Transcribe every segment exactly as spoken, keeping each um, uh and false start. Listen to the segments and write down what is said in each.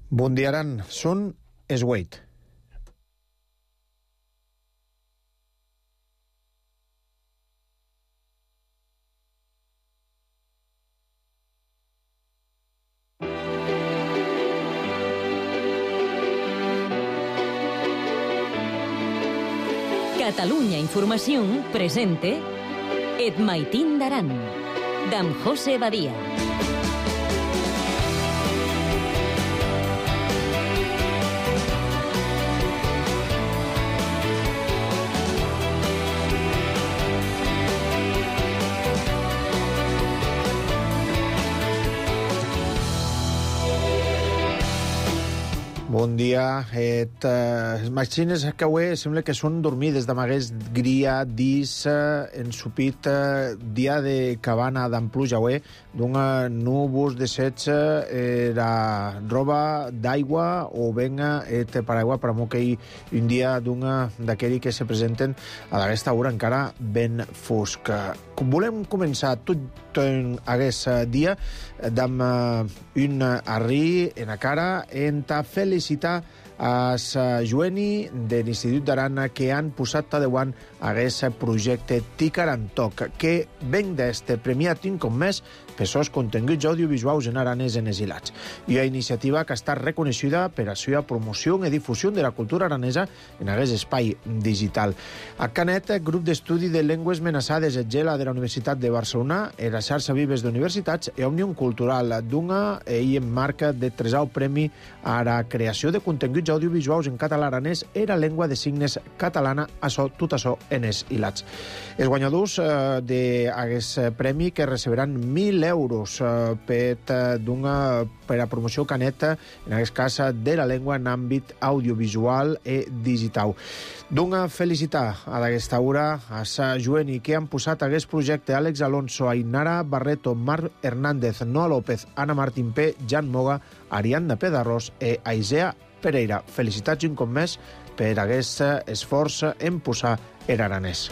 Bundiaran són Esweit. Catalunya Informació presente Et Maitín d'Aran, d'en José Badia. Bon dia. Et, uh, els machines que avui sembla que són dormides d'amagués gria, dis, uh, ensupit, uh, dia de cabana d'en pluja avui, d'un núvols de setze, era roba d'aigua o venga et paraigua per amor que hi un dia d'un d'aquell que se presenten a aquesta hora encara ben fosc. Volem començar tot en aquest dia amb un arri en la cara en ta felicitar a Joeni de l'Institut d'Aran que han posat a deuant aquest projecte Ticarantoc, que ven d'este premiat un cop més per els continguts audiovisuals en aranès en exilats. I una iniciativa que està reconeixida per a la seva promoció i difusió de la cultura aranesa en aquest espai digital. A Canet, grup d'estudi de llengües amenaçades et gela de la Universitat de Barcelona, en la xarxa Vives d'Universitats i Òmnium Cultural d'una i en marca de tresau premi a la creació de continguts audiovisuals en català aranès era llengua de signes catalana, això, tot això en els hilats. Els guanyadors eh, d'aquest premi que receberan mil euros eh, per, eh, per a promoció caneta, en aquest cas de la llengua en àmbit audiovisual i digital. D'una felicitar a d'aquesta hora a sa Joeni que han posat aquest projecte Àlex Alonso, Ainara Barreto, Marc Hernández, Noa López, Anna Martín P, Jan Moga, Ariadna Pedarrós i Aisea Pereira. Felicitats un cop més per aquest esforç en posar en aranès.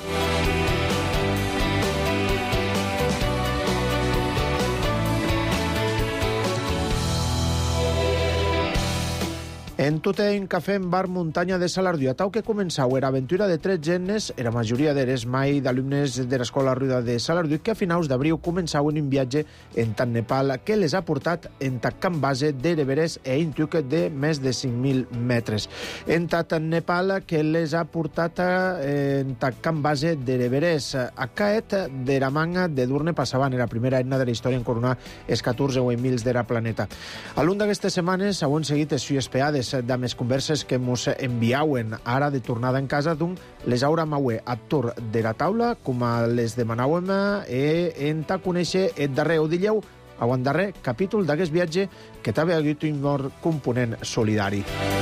En tot en cafè en bar muntanya de Salardiu, atau que començau era aventura de tres genes, era majoria d'eres mai d'alumnes de l'escola ruda de Salardiu, que a finals d'abril començau en un viatge en tant Nepal que les ha portat en Takkan base de l'Everest e Intuk de més de cinc mil metres. En tant Nepal que les ha portat en Takkan base de l'Everest. A Caet de la manga de Durne passaven era la primera etna de la història en coronar els catorze mils de la planeta. A l'un d'aquestes setmanes heu seguit les sues peades de més converses que mos enviauen ara de tornada en casa d'un les haurem avui a torn de la taula com a les demanàvem e en ta conèixer el darrer o dilleu a un darrer capítol d'aquest viatge que també ha hagut un mort component solidari.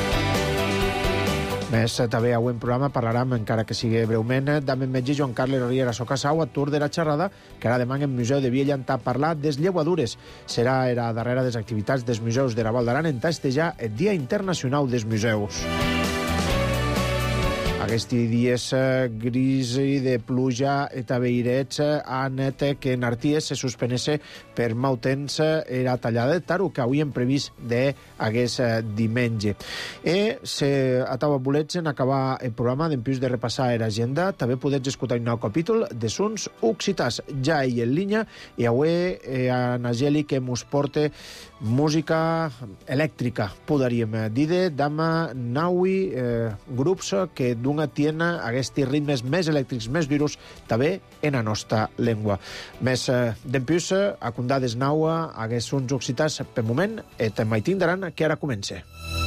Més també avui en programa parlarem, encara que sigui breument, d'en metge Joan Carles Riera Socasau, autor de la xerrada, que ara demà en Museu de Viella a parlar des llevadures. Serà era darrere des activitats des museus de la Val d'Aran en testejar el Dia Internacional des Museus. Aquests dies gris i de pluja i tabeirets han fet que en Arties se suspenesse per mau temps era tallada de taro que havíem previst d'aquest diumenge. I se atava bolets en acabar el programa d'empius de repassar l'agenda. També podeu escoltar un nou capítol de Sons Occitans ja hi en línia i avui en Angeli que mos porta música elèctrica, podríem dir, d'ama naui eh, grups que d'una tiena aquests ritmes més elèctrics, més duros, també en la nostra llengua. Més eh, d'empius, a condades naua, aquests sons occitans, per moment, et Maitín d'Aran, que ara comença.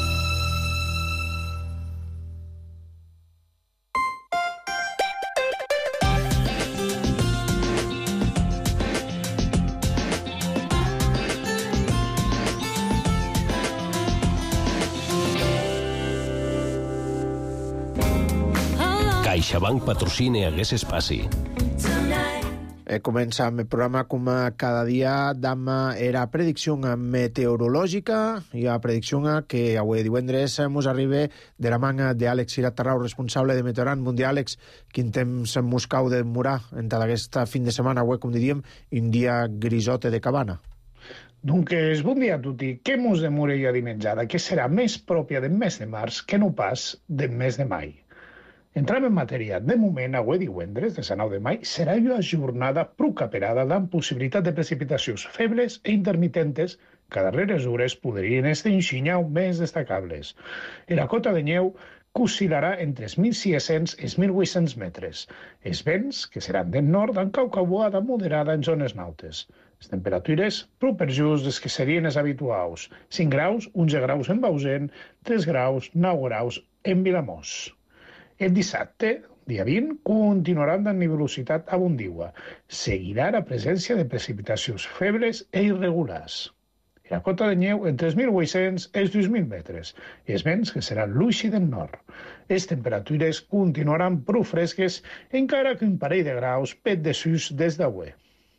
CaixaBank patrocina aquest espai. Eh, comença el programa com cada dia amb la predicció meteorològica i la predicció que avui divendres mos arriba de la manga d'Àlex Sirat Tarrau, responsable de Meteorant. Bon dia, Àlex. Quin temps en Moscou de demorar en tota aquesta fin de setmana, avui, com diríem, un dia grisote de cabana? Dunque, bon dia a tutti. Che mos demore io a dimengiare, che sarà més pròpia del mes de març que no pas del mes de mai. Entram en matèria. De moment, avui divendres, de Sant nou de maig, serà una jornada prou caperada amb possibilitat de precipitacions febles e intermitentes que a darreres hores podrien estar més destacables. La cota de neu oscil·larà entre els mil sis-cents i els mil vuit-cents metres. Els vents, que seran del nord, amb caucabuada moderada en zones nautes. Les temperatures prou per just les que serien les habituals. cinc graus, onze graus en Bausen, tres graus, nou graus en Vilamòs. El dissabte, dia vint, continuarà amb nebulositat abundiua. Seguirà la presència de precipitacions febles e irregulars. La cota de neu entre els mil vuit-cents i els dos mil metres. Els vents, que seran l'uixi del nord. Les temperatures continuaran prou fresques, encara que un parell de graus pet de sus des d'avui.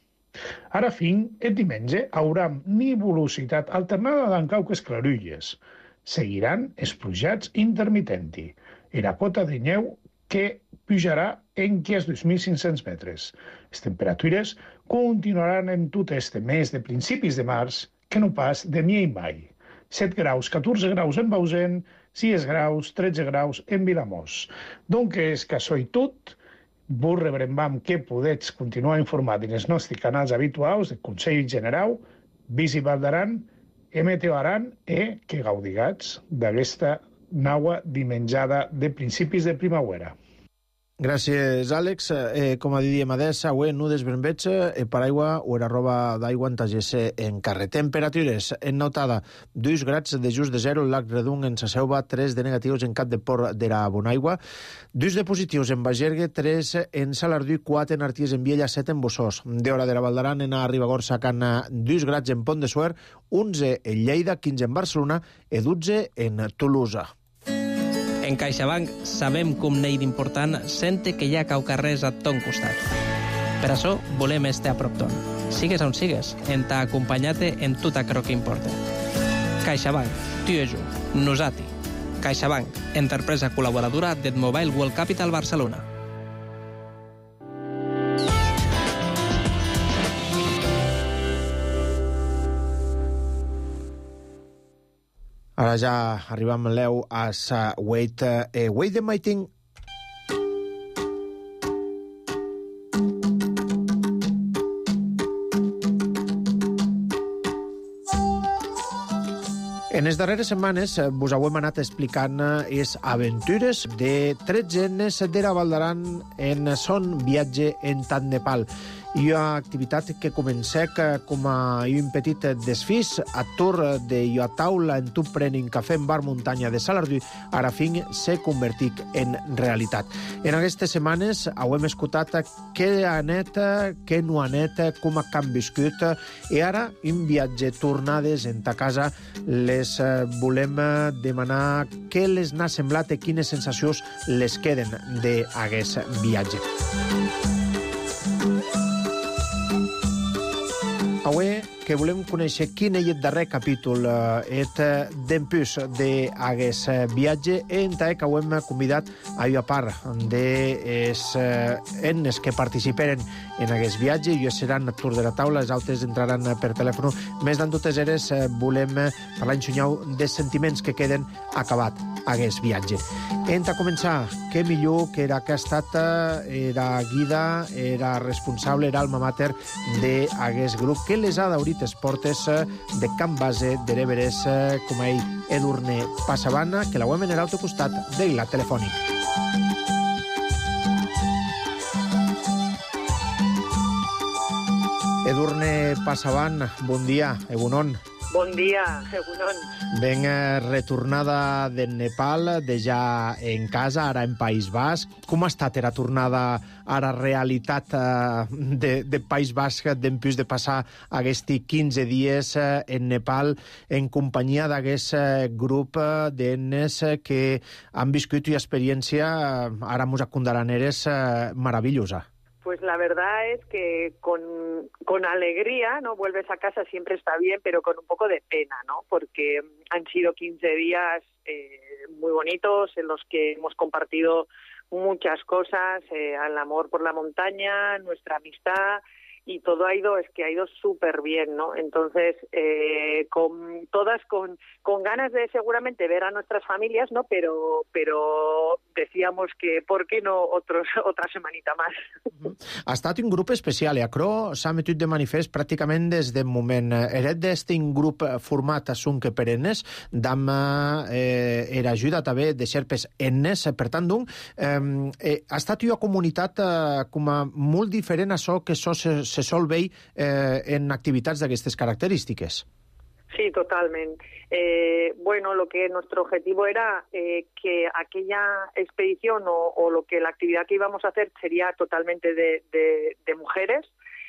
Ara fin, el diumenge, haurà nebulositat alternada amb cauques clarulles. Seguiran els plujats intermitenti. I la cota de neu que pujarà en els dos mil cinc-cents metres. Les temperatures continuaran en tot este mes de principis de març que no pas de mi i mai. set graus, catorze graus en Bausen, sis graus, tretze graus en Vilamòs. Donc, és que això i tot. Vos rebrembam que podets continuar informat en els nostres canals habituals de Consell General, Visi Val d'Aran, Meteo Aran, e que gaudigats d'aquesta naua dimenjada de principis de primavera. Gràcies, Àlex. Eh, com a diem adés, avui nudes vermets, eh, paraigua o era roba d'aigua en tagesse en carrer. Temperatures en notada, dos grads de just de zero en Lac Redung, en sa Selva, tres de negatius en Cap de Port de la Bonaigua, dos de positius en Bagergue, tres en Salardú, quatre en Arties en Viella, set en Bossós. De hora de la Valdaran, en a Ribagorça, Cana, dos grads en Pont de Suert, onze en Lleida, quinze en Barcelona i dotze en Tolosa. En CaixaBank sabem com n'hi d'important sente que hi ha caucarrers a ton costat. Per això volem estar a prop ton. Sigues on sigues, en t'ha acompanyat en tot aquello que importa. CaixaBank, tu i jo, nosati. CaixaBank, empresa col·laboradora del Mobile World Capital Barcelona. Ara ja arribem, Leu, a sa Wait, eh, Wait the Mighty. En les darreres setmanes vos hem anat explicant les aventures de tretze nenes de la Val d'Aran en son viatge en tant Nepal. I una activitat que comença com a un petit desfís a tour de la taula en tu prenin cafè en bar muntanya de Salardú, ara fin s'ha convertit en realitat. En aquestes setmanes hem escoltat què ha anat, què no ha anat, com han viscut, i ara un viatge tornades en ta casa les volem demanar què les n'ha semblat i quines sensacions les queden d'aquest viatge. Avui que volem conèixer quin és el darrer capítol et d'empús d'aquest viatge, en tant que hem convidat a una part dels ennes que participeren en aquest viatge. I seran tour de la taula, els altres entraran per telèfon. Més d'en totes eres volem parlar en xunyau dels sentiments que queden acabat aquest viatge. Hem de començar, què millor que era que ha estat, era guida, era responsable, era alma mater d'aquest grup, que les ha d'obrir les portes de Can Base d'Ereveres, com a ell, Edurne Passavana, que la ho hem en l'altre costat de la telefònic. Edurne Passavan, bon dia, egunon. Bon dia, egunon. Ben retornada de Nepal, de ja en casa, ara en País Basc. Com ha estat la tornada a la realitat de, de País Basc, d'empús de passar aquests quinze dies en Nepal en companyia d'aquest grup d'ennes que han viscut una experiència, ara mos acondaran eres, maravillosa? Pues la verdad es que con, con alegría, ¿no? Vuelves a casa, siempre está bien, pero con un poco de pena, ¿no? Porque han sido quince días eh, muy bonitos en los que hemos compartido muchas cosas, eh, el amor por la montaña, nuestra amistad y todo ha ido, es que ha ido súper bien, ¿no? Entonces, eh, con todas con, con ganas de seguramente ver a nuestras familias, ¿no? Pero, pero decíamos que, ¿por qué no otros, otra semanita más? Ha estat un grup especial i Acro s'ha metut de manifest pràcticament des del moment. Eret d'este un grup format a Sunque perennes, d'am eh, era ajuda també de xerpes ennes, per tant, donc, eh, ha estat una comunitat eh, com a molt diferent a això que això se, se sol veure eh, en activitats d'aquestes característiques. Sí, totalmente. Eh, bueno, lo que nuestro objetivo era eh, que aquella expedición o, o lo que la actividad que íbamos a hacer sería totalmente de, de, de mujeres.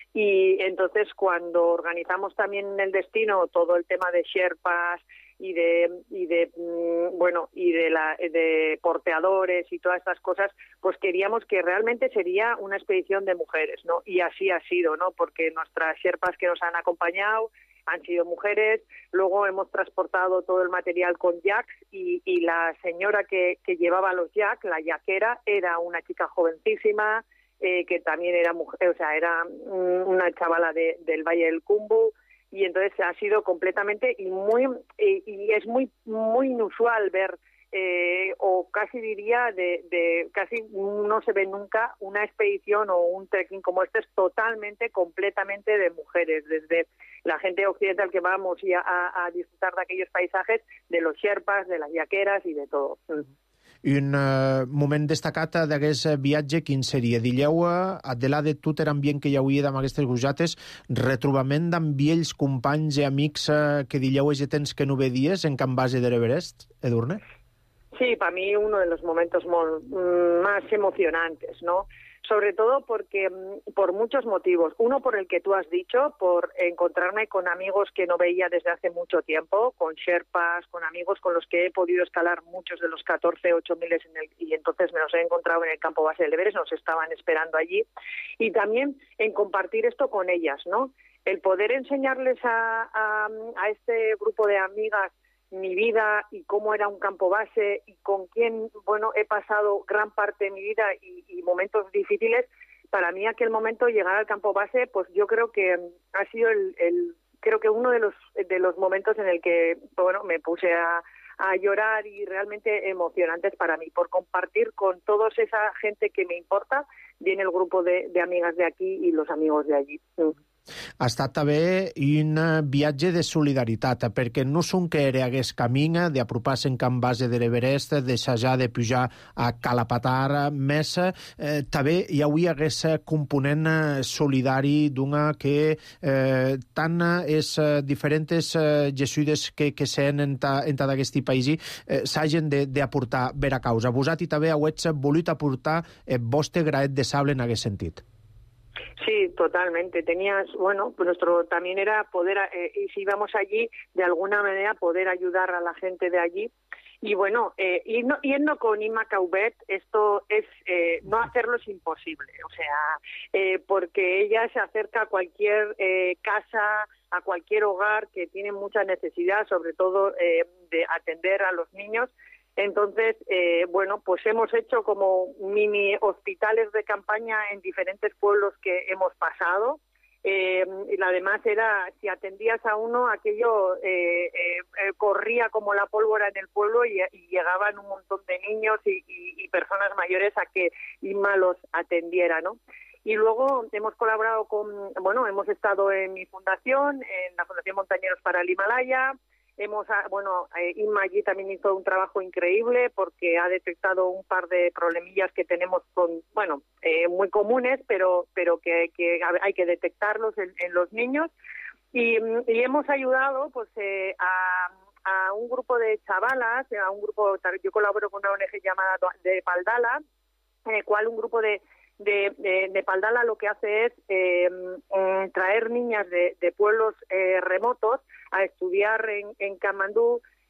Y entonces cuando organizamos también el destino todo el tema de sherpas y de y de bueno y de la de porteadores y todas estas cosas, pues queríamos que realmente sería una expedición de mujeres, ¿no? Y así ha sido, ¿no? Porque nuestras sherpas que nos han acompañado han sido mujeres. Luego hemos transportado todo el material con yaks y, y la señora que, que llevaba los yaks, la yaquera, era una chica jovencísima, eh, que también era mujer, o sea, era una chavala de, del Valle del Cumbu, y entonces ha sido completamente y muy y, y es muy muy inusual ver eh, o casi diría de, de casi no se ve nunca una expedición o un trekking como este, es totalmente completamente de mujeres, desde la gente occidental que vamos y a, a, a disfrutar de aquellos paisajes, de los sherpas, de las yaqueras y de todo. Un uh, moment destacat d'aquest viatge, quin seria? Dilleu, uh, Adela, de tot l'ambient que hi hauria amb aquestes gujates, retrobament amb vells companys i amics uh, que dilleu ese temps que no vedies en Can Base de l'Everest, Edurne? Sí, para mí uno de los momentos más emocionantes, ¿no? Sobre todo porque por muchos motivos. Uno, por el que tú has dicho, por encontrarme con amigos que no veía desde hace mucho tiempo, con sherpas, con amigos con los que he podido escalar muchos de los catorce, ocho miles en el, y entonces me los he encontrado en el campo base del Everest, nos estaban esperando allí. Y también en compartir esto con ellas, ¿no? El poder enseñarles a, a, a este grupo de amigas mi vida y cómo era un campo base y con quién, bueno, he pasado gran parte de mi vida y, y momentos difíciles. Para mí aquel momento, llegar al campo base, pues yo creo que ha sido el, el creo que uno de los de los momentos en el que, bueno, me puse a, a llorar y realmente emocionantes para mí, por compartir con toda esa gente que me importa, viene el grupo de, de amigas de aquí y los amigos de allí. Ha estat també un viatge de solidaritat, perquè no són que era aquest camí d'apropar-se en Can Base de l'Everest, d'assajar de pujar a Calapatar, més eh, també hi hauria aquest component solidari d'una que eh, tant és eh, diferents eh, jesuïdes que, que sent en, ta, en tot aquest país eh, s'hagin d'aportar ver a causa. Vosaltres també heu volut aportar el vostre graet de sable en aquest sentit. Sí, totalmente. Tenías, bueno, pues nuestro también era poder, eh, y si íbamos allí, de alguna manera poder ayudar a la gente de allí. Y bueno, eh, yendo, yendo con Inma Caubet, esto es, eh, no hacerlo es imposible, o sea, eh, porque ella se acerca a cualquier eh, casa, a cualquier hogar que tiene mucha necesidad, sobre todo eh, de atender a los niños. Entonces, eh, bueno, pues hemos hecho como mini hospitales de campaña en diferentes pueblos que hemos pasado. Eh, y además era, si atendías a uno, aquello eh, eh, eh, corría como la pólvora en el pueblo y, y llegaban un montón de niños y, y, y personas mayores a que Inma los atendiera, ¿no? Y luego hemos colaborado con, bueno, hemos estado en mi fundación, en la Fundación Montañeros para el Himalaya. Hemos, bueno, eh, Inma allí también hizo un trabajo increíble porque ha detectado un par de problemillas que tenemos con, bueno, eh, muy comunes, pero pero que, que hay que detectarlos en, en los niños. Y, y hemos ayudado pues eh, a, a un grupo de chavalas, a un grupo, yo colaboro con una O N G llamada de Paldala, en el cual un grupo de De, de, de Paldala lo que hace es eh, eh, traer niñas de, de pueblos eh, remotos a estudiar en, en Kamandú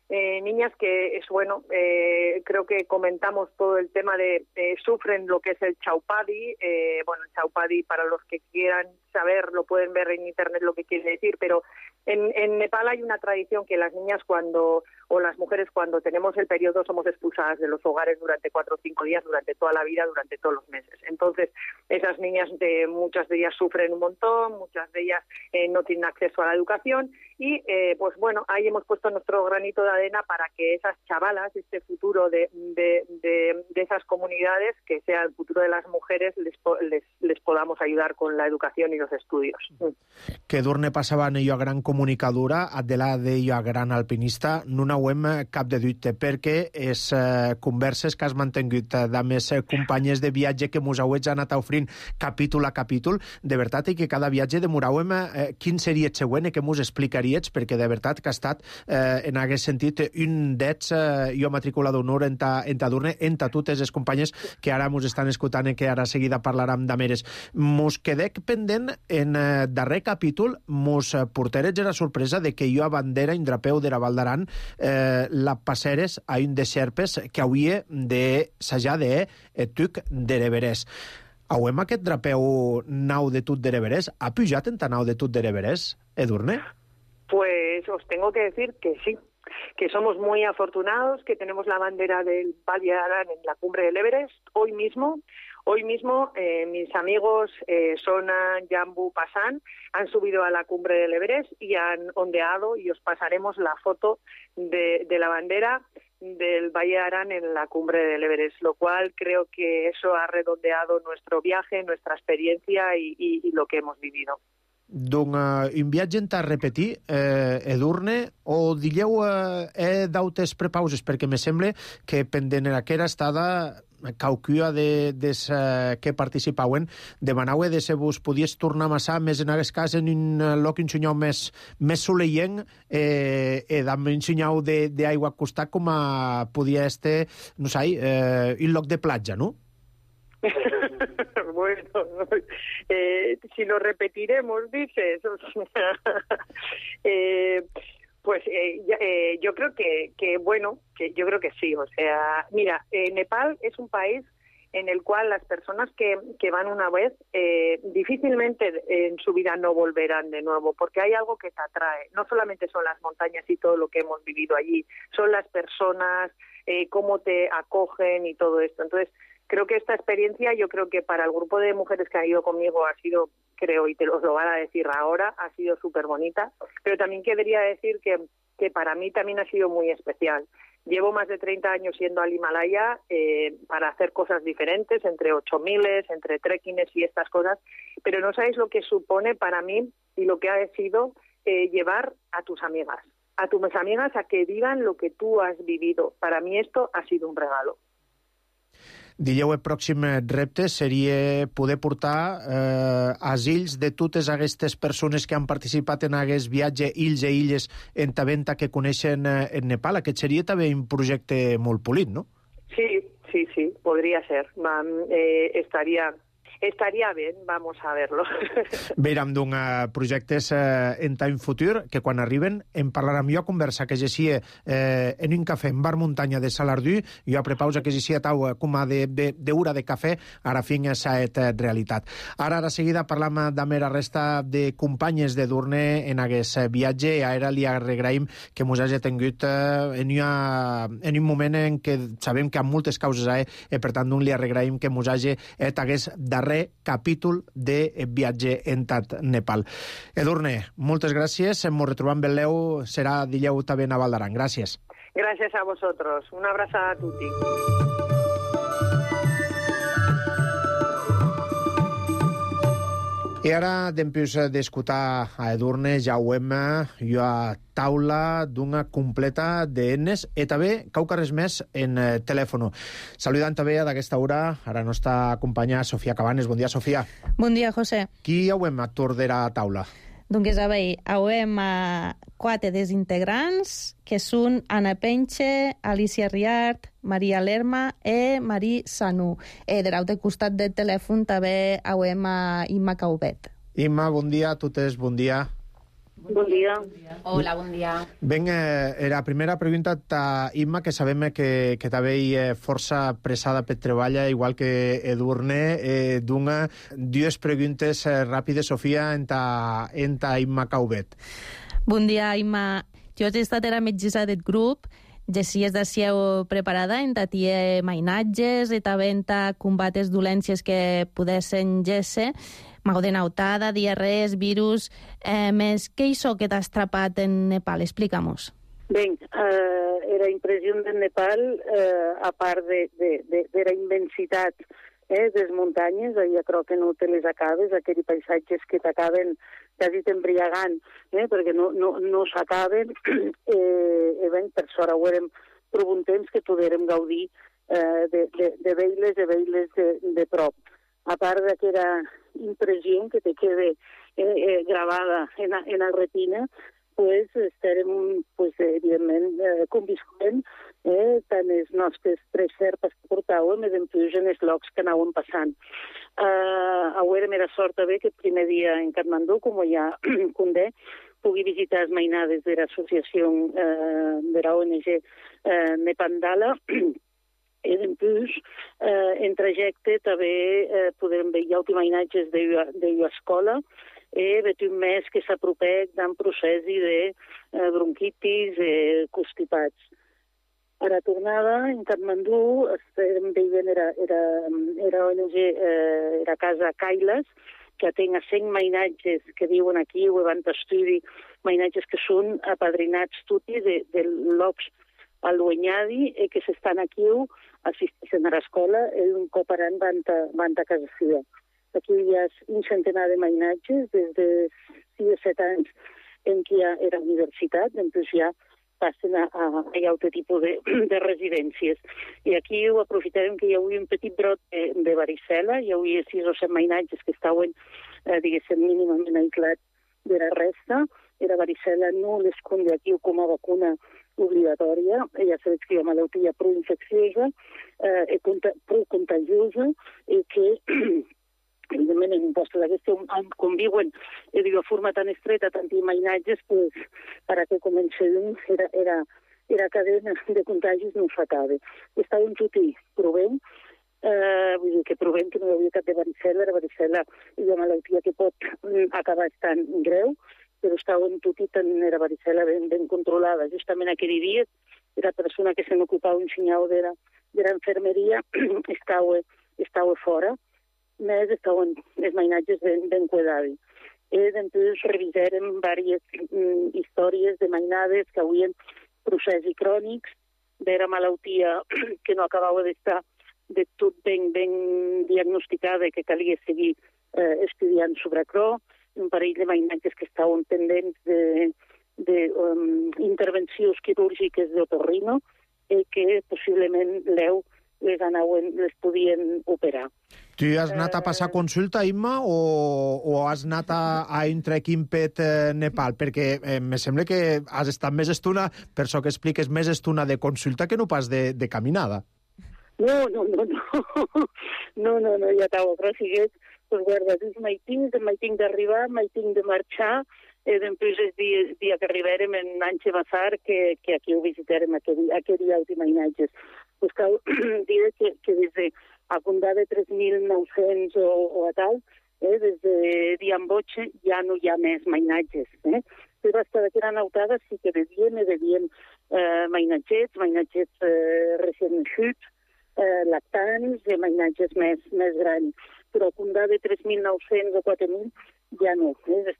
Eh, niñas que es bueno, eh, creo que comentamos todo el tema de eh, sufren lo que es el chaupadi. Eh, bueno, el chaupadi, para los que quieran saber, lo pueden ver en internet lo que quiere decir, pero en, en Nepal hay una tradición que las niñas cuando, o las mujeres cuando tenemos el periodo somos expulsadas de los hogares durante cuatro o cinco días, durante toda la vida, durante todos los meses. Entonces, esas niñas, de, muchas de ellas sufren un montón, muchas de ellas eh, no tienen acceso a la educación y, eh, pues bueno, ahí hemos puesto nuestro granito de arena para que esas chavalas, este futuro de, de, de, de esas comunidades, que sea el futuro de las mujeres, les, les, les podamos ayudar con la educación y los estudios. Que Edurne passava en ella gran comunicadora, Adela d'ella gran alpinista, no n'hauem cap de dubte, perquè és eh, converses que has mantingut de més companyes de viatge que mos hauets anat ofrint capítol a capítol, de veritat, i que cada viatge demoràvem eh, quin seria el següent i que mos explicaries, perquè de veritat que ha estat eh, en aquest sentit un d'ets, eh, jo matrícula d'honor en ta, en ta Edurne, en ta totes les companyes que ara mos estan escoltant i que ara seguida parlarem d'Ameres. Mos quedec pendent en eh, darrer capítol, mos porteres la sorpresa de que jo a bandera en drapeu de la Val d'Aran eh, la passeres a un de Xerpes que hauria de sajar de eh, tuc de l'Everest. Auem aquest drapeu nau de tut de l'Everest? Ha pujat en ta nau de tut de l'Everest, Edurne? Pues os tengo que decir que sí, que somos muy afortunados, que tenemos la bandera del Valle de Arán en la cumbre del Everest. Hoy mismo, hoy mismo eh, mis amigos eh, Sona, Jambu, Pasan han subido a la cumbre del Everest y han ondeado, y os pasaremos la foto de, de la bandera del Valle de Arán en la cumbre del Everest, lo cual creo que eso ha redondeado nuestro viaje, nuestra experiencia y, y, y lo que hemos vivido. Donc, uh, un viatge en a repetir, eh, Edurne, o digueu eh, he d'autes prepauses, perquè me sembla que pendent en aquera estada caucua de, des uh, que participauen, demanaue de se vos podies tornar massa més en aquest cas en un lloc ensenyau més, més soleient eh, eh, d'am ensenyau d'aigua costat com a podia este, no sé, eh, un lloc de platja, no? Bueno, eh, si lo repetiremos, dices. eh, pues eh, eh, yo creo que, que, bueno, que yo creo que sí. O sea, mira, eh, Nepal es un país en el cual las personas que, que van una vez eh, difícilmente en su vida no volverán de nuevo, porque hay algo que te atrae. No solamente son las montañas y todo lo que hemos vivido allí, son las personas, eh, cómo te acogen y todo esto. Entonces, creo que esta experiencia, yo creo que para el grupo de mujeres que han ido conmigo ha sido, creo, y te os lo van a decir ahora, ha sido súper bonita, pero también querría decir que, que para mí también ha sido muy especial. Llevo más de treinta años yendo al Himalaya eh, para hacer cosas diferentes, entre ocho miles, entre trekkings y estas cosas, pero no sabéis lo que supone para mí y lo que ha sido eh, llevar a tus amigas, a tus amigas a que digan lo que tú has vivido. Para mí esto ha sido un regalo. Digueu, el pròxim repte seria poder portar eh, asils de totes aquestes persones que han participat en aquest viatge, illes i illes en Taventa que coneixen eh, en Nepal. Aquest seria també un projecte molt polit, no? Sí, sí, sí, podria ser. Va, eh, estaria... Estaria bé, vamos a verlo. Veurem d'un uh, projectes uh, en time futur, que quan arriben en parlarem jo a conversa que gessia eh, en un cafè en bar muntanya de Salardú, jo a prepausa que gessia tau com a de, de, de hora de cafè, ara fin s'ha et realitat. Ara, ara seguida parlam de la resta de companyes de Edurne en aquest viatge, i ara li agraïm que mos hagi tingut uh, en, una, en un moment en què sabem que hi ha moltes causes a i per tant li agraïm que mos hagi et hagués darrer capítol de viatge en tot Nepal. Edurne, moltes gràcies. Ens retrobam ben leu. Serà dileu també a Val d'Aran. Gràcies. Gràcies a vosotros. Una abraçada a tutti. I ara, dempús d'escoltar a Edurne, ja ho hem jo a taula d'una completa d'enes i també cau res més en eh, telèfon. Saludant també d'aquesta hora a la nostra companya Sofia Cabanes. Bon dia, Sofia. Bon dia, José. Qui ho hem a torn de la taula? Doncs a veure, hem a quatre dels integrants, que són Anna Penche, Alicia Riart, Maria Lerma i Marí Sanú. I de l'altre costat del telèfon també hem a Imma Caubet. Imma, bon dia a totes, bon dia. Bon dia. Hola, bon dia. Ben, eh, era primera pregunta ta Imma, que sabem que, que també eh, força pressada per treballa, igual que Edurne. Eh, D'una, dues preguntes eh, ràpides, Sofia, en ta, en ta Imma Caubet. Bon dia, Imma. Jo he estat era metgessa del grup, ja si és de sieu preparada en tatie mainatges i també en ta combates dolències que podessen gesse, mau de nautada, diarrees, virus, eh, més què hi so que t'has atrapat en Nepal? Explica-mos. Ben, eh, era impressió del Nepal, eh, a part de, de, de, de la immensitat eh, des muntanyes, ja crec que no te les acabes, aquells paisatges que t'acaben quasi t'embriagant, eh, perquè no, no, no s'acaben, eh, eh, ben, per sort ho érem prou un temps que podérem gaudir eh, de, de, de veïles, de veïles de, de prop. A part d'aquella impressió que te quede eh, eh, gravada en, en la retina, pues estarem, pues, evidentment, eh, conviscuent eh, tant les nostres tres serpes que portàvem i després en els llocs que anàvem passant. Uh, Auérem era sort també que el primer dia en Katmandú, com ja condé, pugui visitar les mainades de l'associació eh, de la O N G eh, Nepandala. I després, eh, en trajecte, també eh, podem veure automainatges de la escola, eh, vet un mes que s'apropec d'un procés de eh, bronquitis i eh, constipats. A la tornada, en Katmandú, estem veient era, era, era O N G, eh, era casa Kailas, que atén a cent mainatges que viuen aquí, o van estudi, mainatges que són apadrinats tutti de, de llocs al Luenyadi, eh, que s'estan aquí, assisteixen a l'escola, i un cop ara van a, van a casa seva. Aquí hi ha un centenar de mainatges, des de sis o set anys en què ja era universitat, doncs ja passen a, a, a altre tipus de, de residències. I aquí ho aprofitarem que hi havia un petit brot de, de varicela, hi havia sis o set mainatges que estaven, eh, diguéssim, mínimament aislats de la resta. La varicela no l'esconde aquí com a vacuna obligatòria, ja sabeu que hi ha malaltia prou infecciosa, eh, prou contagiosa, i que evidentment en un post d'aquesta conviuen de una forma tan estreta, tant mainatges, pues, per a que comencem era, era, era cadena de contagis no s'acaba. Estàvem tutti provent, eh, vull dir que provem que no hi havia cap de varicela, la varicela és una malaltia que pot acabar estant greu, però estàvem tutti tant la varicela ben, ben controlada. Justament aquell dia, la persona que se n'ocupava un senyal de l'enfermeria estava, estava fora, més estaven els mainatges ben, ben cuidats. I després revisarem diverses mm, històries de mainades que havien processos crònics, de la malaltia que no acabava d'estar de tot ben, ben diagnosticada i que calia seguir eh, estudiant sobre això, un parell de mainatges que estaven pendents de, de um, intervencions quirúrgiques d'otorrino i que possiblement l'eu les, anaven, les podien operar. Tu has anat a passar consulta, Imma, o, o has anat a, a entrar aquí en Pet eh, Nepal? Perquè eh, me sembla que has estat més estona, per això que expliques, més estona de consulta que no pas de, de caminada. No, no, no, no, no, no, no, ja t'ho, però sigués, pues guarda, els maitins, el maiting d'arribar, el maiting de marxar, i després el dia, dia que arribarem en Anche Bazar, que, que aquí ho visitarem, aquell, aquell dia els mainatges. Pues cal dir que, que des de a condar de tres mil nou-cents o, o a tal, eh, des de Diamboche ja no hi ha més mainatges. Eh? Però hasta d'aquella nautada sí que devien, devien eh, mainatgets, mainatgets eh, recent nascuts, eh, lactants i mainatges més, més grans. Però a condar de tres mil nou-cents o quatre mil ja no.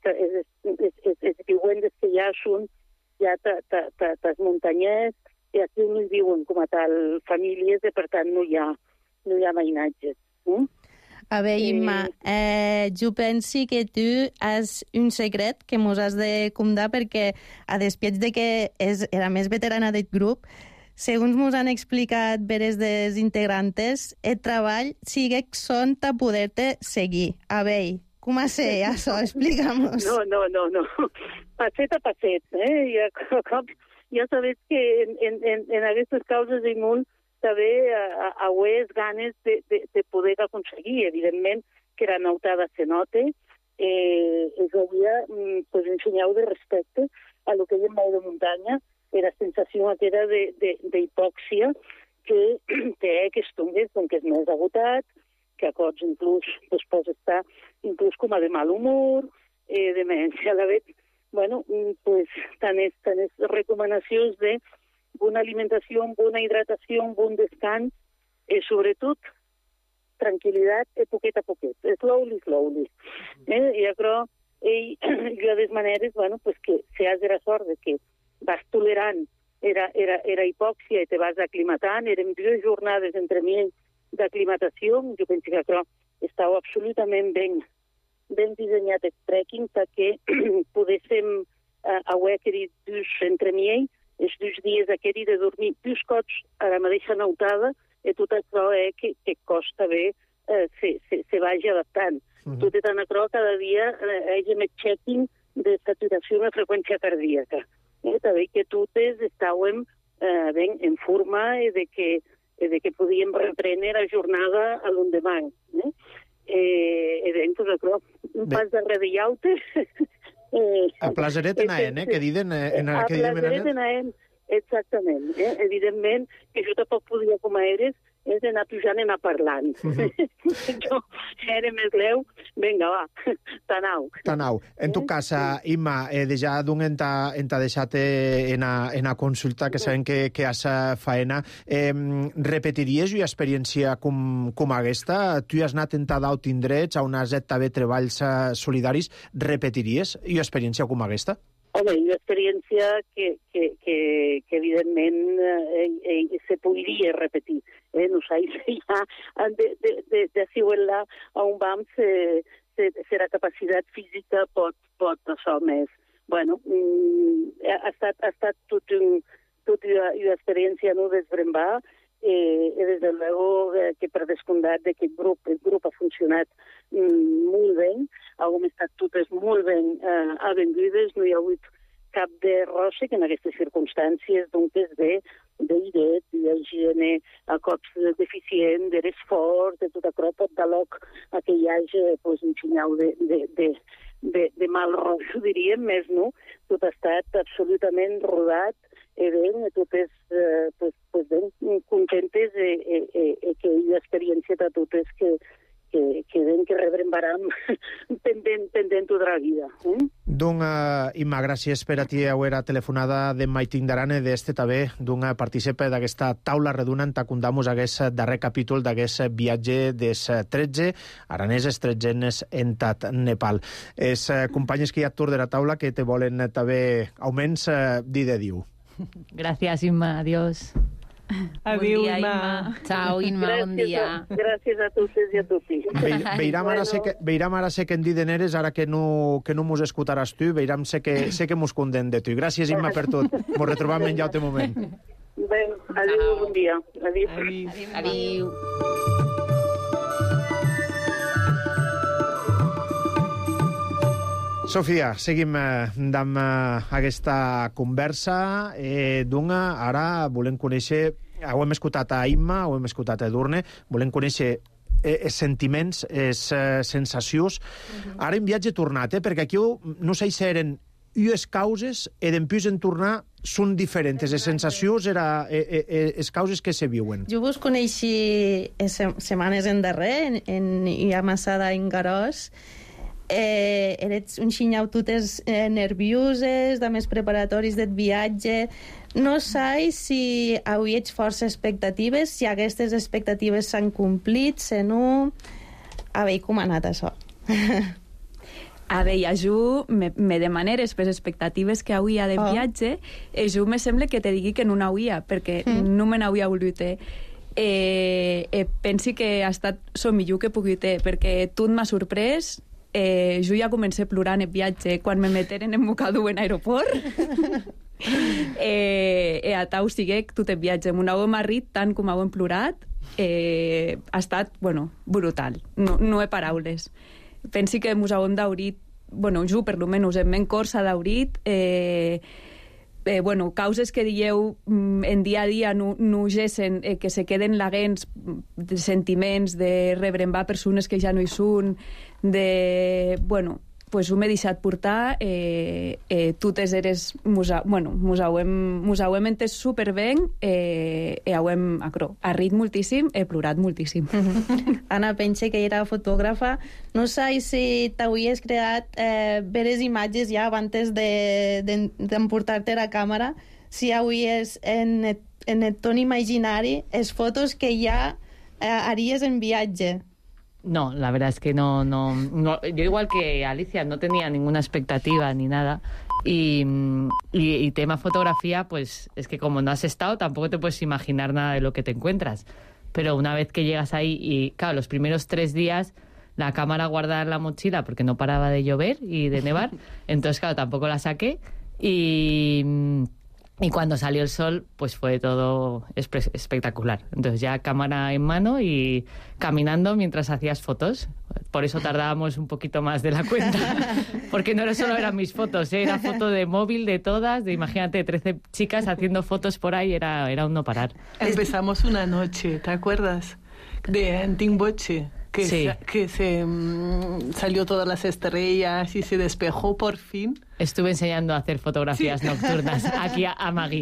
Els viuendes que ja són ja tas muntanyers, i aquí no hi viuen com a tal famílies, i per tant no hi ha, no hi ha mainatges. Mm? A veure, Imma, eh, jo penso que tu has un secret que mos has de contar perquè, a despiets de que és, era més veterana del grup, segons mos han explicat veres dels integrantes, el treball sigue son a poder-te seguir. A veure, com a ser això? Explica'm-nos. No, no, no, no. Passet a passet, eh? Ja, com, ja sabeu que en, en, en, en aquestes causes hi molt també a, a ganes de, de, de poder aconseguir. Evidentment que la nautada se nota, eh, es hauria pues, un senyal de respecte a lo que hi ha molt de muntanya, i la sensació aquella d'hipòxia que té aquests tongues, com que és més agotat, que a cops inclús pues, pot estar inclús com a de mal humor, eh, de demència a la vez. Bueno, pues, tant és, tant és recomanacions de bona alimentació, bona hidratació, bon descans, i sobretot tranquil·litat i poquet a poquet, slowly, slowly. Eh? I jo ell, jo de maneres, bueno, pues que se has de la sort de que vas tolerant era, era, era hipòxia i te vas aclimatant, eren dues jornades entre mi d'aclimatació, jo penso que això estava absolutament ben ben dissenyat el trekking perquè poguéssim uh, haver aquells dos entre mi ell, els dos dies aquells de dormir dos cops a la mateixa nautada, i tot això és que, que costa bé eh, se, se, se vagi adaptant. Uh-huh. Tot i tant això, cada dia eh, hi ha més checking de saturació de freqüència cardíaca. Eh, també que totes estàvem eh, ben en forma i de que, de que podíem reprendre la jornada a l'endemà. Eh? Eh, eh, doncs, això, un pas darrere llaute. eh, a Plaseret en Aen, eh, que diuen en a Plaseret en Aen, exactament. Eh? Evidentment, que jo tampoc podia, com a eres, és d'anar pujant i anar parlant. Uh-huh. Jo era més leu, vinga, va, t'anau. T'anau. En tu cas, Imma, eh, ja d'un en t'ha deixat en a, en a consulta, que sabem que, que has faena, eh, repetiries una experiència com, com aquesta? Tu has anat en Tadau Tindrets, on has fet també treballs solidaris, repetiries una experiència com aquesta? Home, una experiència que, que, que, que evidentment eh, eh, se podria repetir. Eh? Nosaltres ja de, de, de, de siuela a un vam se, se, se la capacitat física pot, pot això més. Bueno, mm, ha, estat, ha estat tot, un, tot una, una experiència no desbrembar, eh, i des de luego eh, que per descomptat d'aquest grup, el grup ha funcionat mm, molt bé, hem estat totes molt ben eh, avengudes, no hi ha hagut cap de rosa que en aquestes circumstàncies doncs és de d'airet, d'higiene a cops deficient, de l'esforç, de tot això pot dar lloc a que hi hagi pues, un senyal de, de, de, de, de mal rojo, diríem, més no? Tot ha estat absolutament rodat, i ben, totes eh, pues, pues ben contentes i eh, eh, eh, que hi ha experiència de totes que, que, que ben que rebrembaram pendent, pendent tota la vida. Eh? Doncs, uh, Imma, gràcies per a ti haver a telefonada de Maitin Darane d'este també, d'un participe d'aquesta taula redona en tacundamos aquest darrer capítol d'aquest viatge des tretze araneses tretzenes en Tat Nepal. Els uh, companys que hi ha tur de la taula que te volen també augments uh, dir de diu. Gracias, Imma. Adiós. Adiós, bon dia, Imma. Imma. Chao, Imma. Gràcies bon dia. A, gràcies a tots i a tots. Ve, veiram, ara sé que, veiram ara sé que en diden eres, ara que no, que no mos escutaràs tu, veiram sé que, sé que mos conden de tu. Gràcies, Imma, per tot. Mos retrobam en llaute moment. Bé, adéu, bon dia. Adéu. Adéu. Adéu. Sofia, seguim eh, amb eh, aquesta conversa. Eh, Dunga, ara volem conèixer... Ho hem escoltat a Imma, ho hem escoltat a Edurne, volem conèixer eh, els sentiments, les eh, sensacions. Uh-huh. Ara en viatge tornat, eh, perquè aquí no sé si eren unes causes i d'empús en tornar són diferents. Les sensacions eren eh, eh, les causes que se viuen. Jo vos coneixi se setmanes en darrer, en, en Iamassada en Garós. Eh, eres un xinyau totes eh, nervioses, de més preparatoris del viatge. No sé si avui ets força expectatives, si aquestes expectatives s'han complit, si no... A veure, com ha anat això? A veure, jo me, me demaneres per expectatives que avui hi ha de oh. viatge, i jo me sembla que te digui que no n'hauia, perquè mm. no me n'hauia volut. Eh, eh, pensi que ha estat el millor que pugui ter, perquè tot m'ha sorprès. Eh, jo ja comencé a plorar en el viatge quan me meteren en Mocadú en aeroport. eh, eh, a tau siguec tot el viatge. M'ho hem arrit tant com hem plorat. Eh, ha estat, bueno, brutal. No, no he paraules. Pensi que mos hem daurit, bueno, jo per lo menys en men cor s'ha daurit, eh, eh, bueno, causes que dieu en dia a dia no, no gessen, eh, que se queden laguents de sentiments, de rebrembar persones que ja no hi són, de, bueno, pues ho m'he deixat portar, eh, eh, totes eres, mos, ha, bueno, mos hauem, mos hauem entès superben, eh, e hauem acro, ha rit moltíssim, he plorat moltíssim. Anna, pense que era fotògrafa. No sé si t'havies creat eh, veres imatges ja abans d'emportar-te de, a la càmera, si havies en, en el ton imaginari les fotos que ja eh, haries en viatge. No, la verdad es que no, no, no. Yo igual que Alicia no tenía ninguna expectativa ni nada. Y, y, y tema fotografía, pues es que como no has estado, tampoco te puedes imaginar nada de lo que te encuentras. Pero una vez que llegas ahí y, claro, los primeros tres días la cámara guardada en la mochila porque no paraba de llover y de nevar. Entonces, claro, tampoco la saqué. Y... Y cuando salió el sol, pues fue todo espe- espectacular. Entonces ya cámara en mano y caminando mientras hacías fotos. Por eso tardábamos un poquito más de la cuenta. Porque no solo eran mis fotos, ¿eh? Era foto de móvil de todas, de imagínate, trece chicas haciendo fotos por ahí, era, era un no parar. Empezamos una noche, ¿te acuerdas? De Antingboche. Que, sí. sa- que se mmm, salió todas las estrellas y se despejó por fin. Estuve enseñando a hacer fotografías sí. nocturnas aquí a, a Maggie.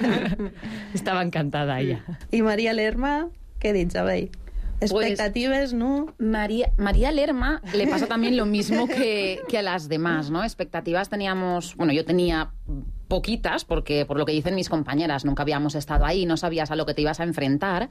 Estaba encantada ella. ¿Y María Lerma? ¿Qué dices, Abel? ¿Expectativas, pues, no? María, María Lerma le pasa también lo mismo que, que a las demás, ¿no? Expectativas teníamos... Bueno, yo tenía poquitas, porque por lo que dicen mis compañeras, nunca habíamos estado ahí, no sabías a lo que te ibas a enfrentar.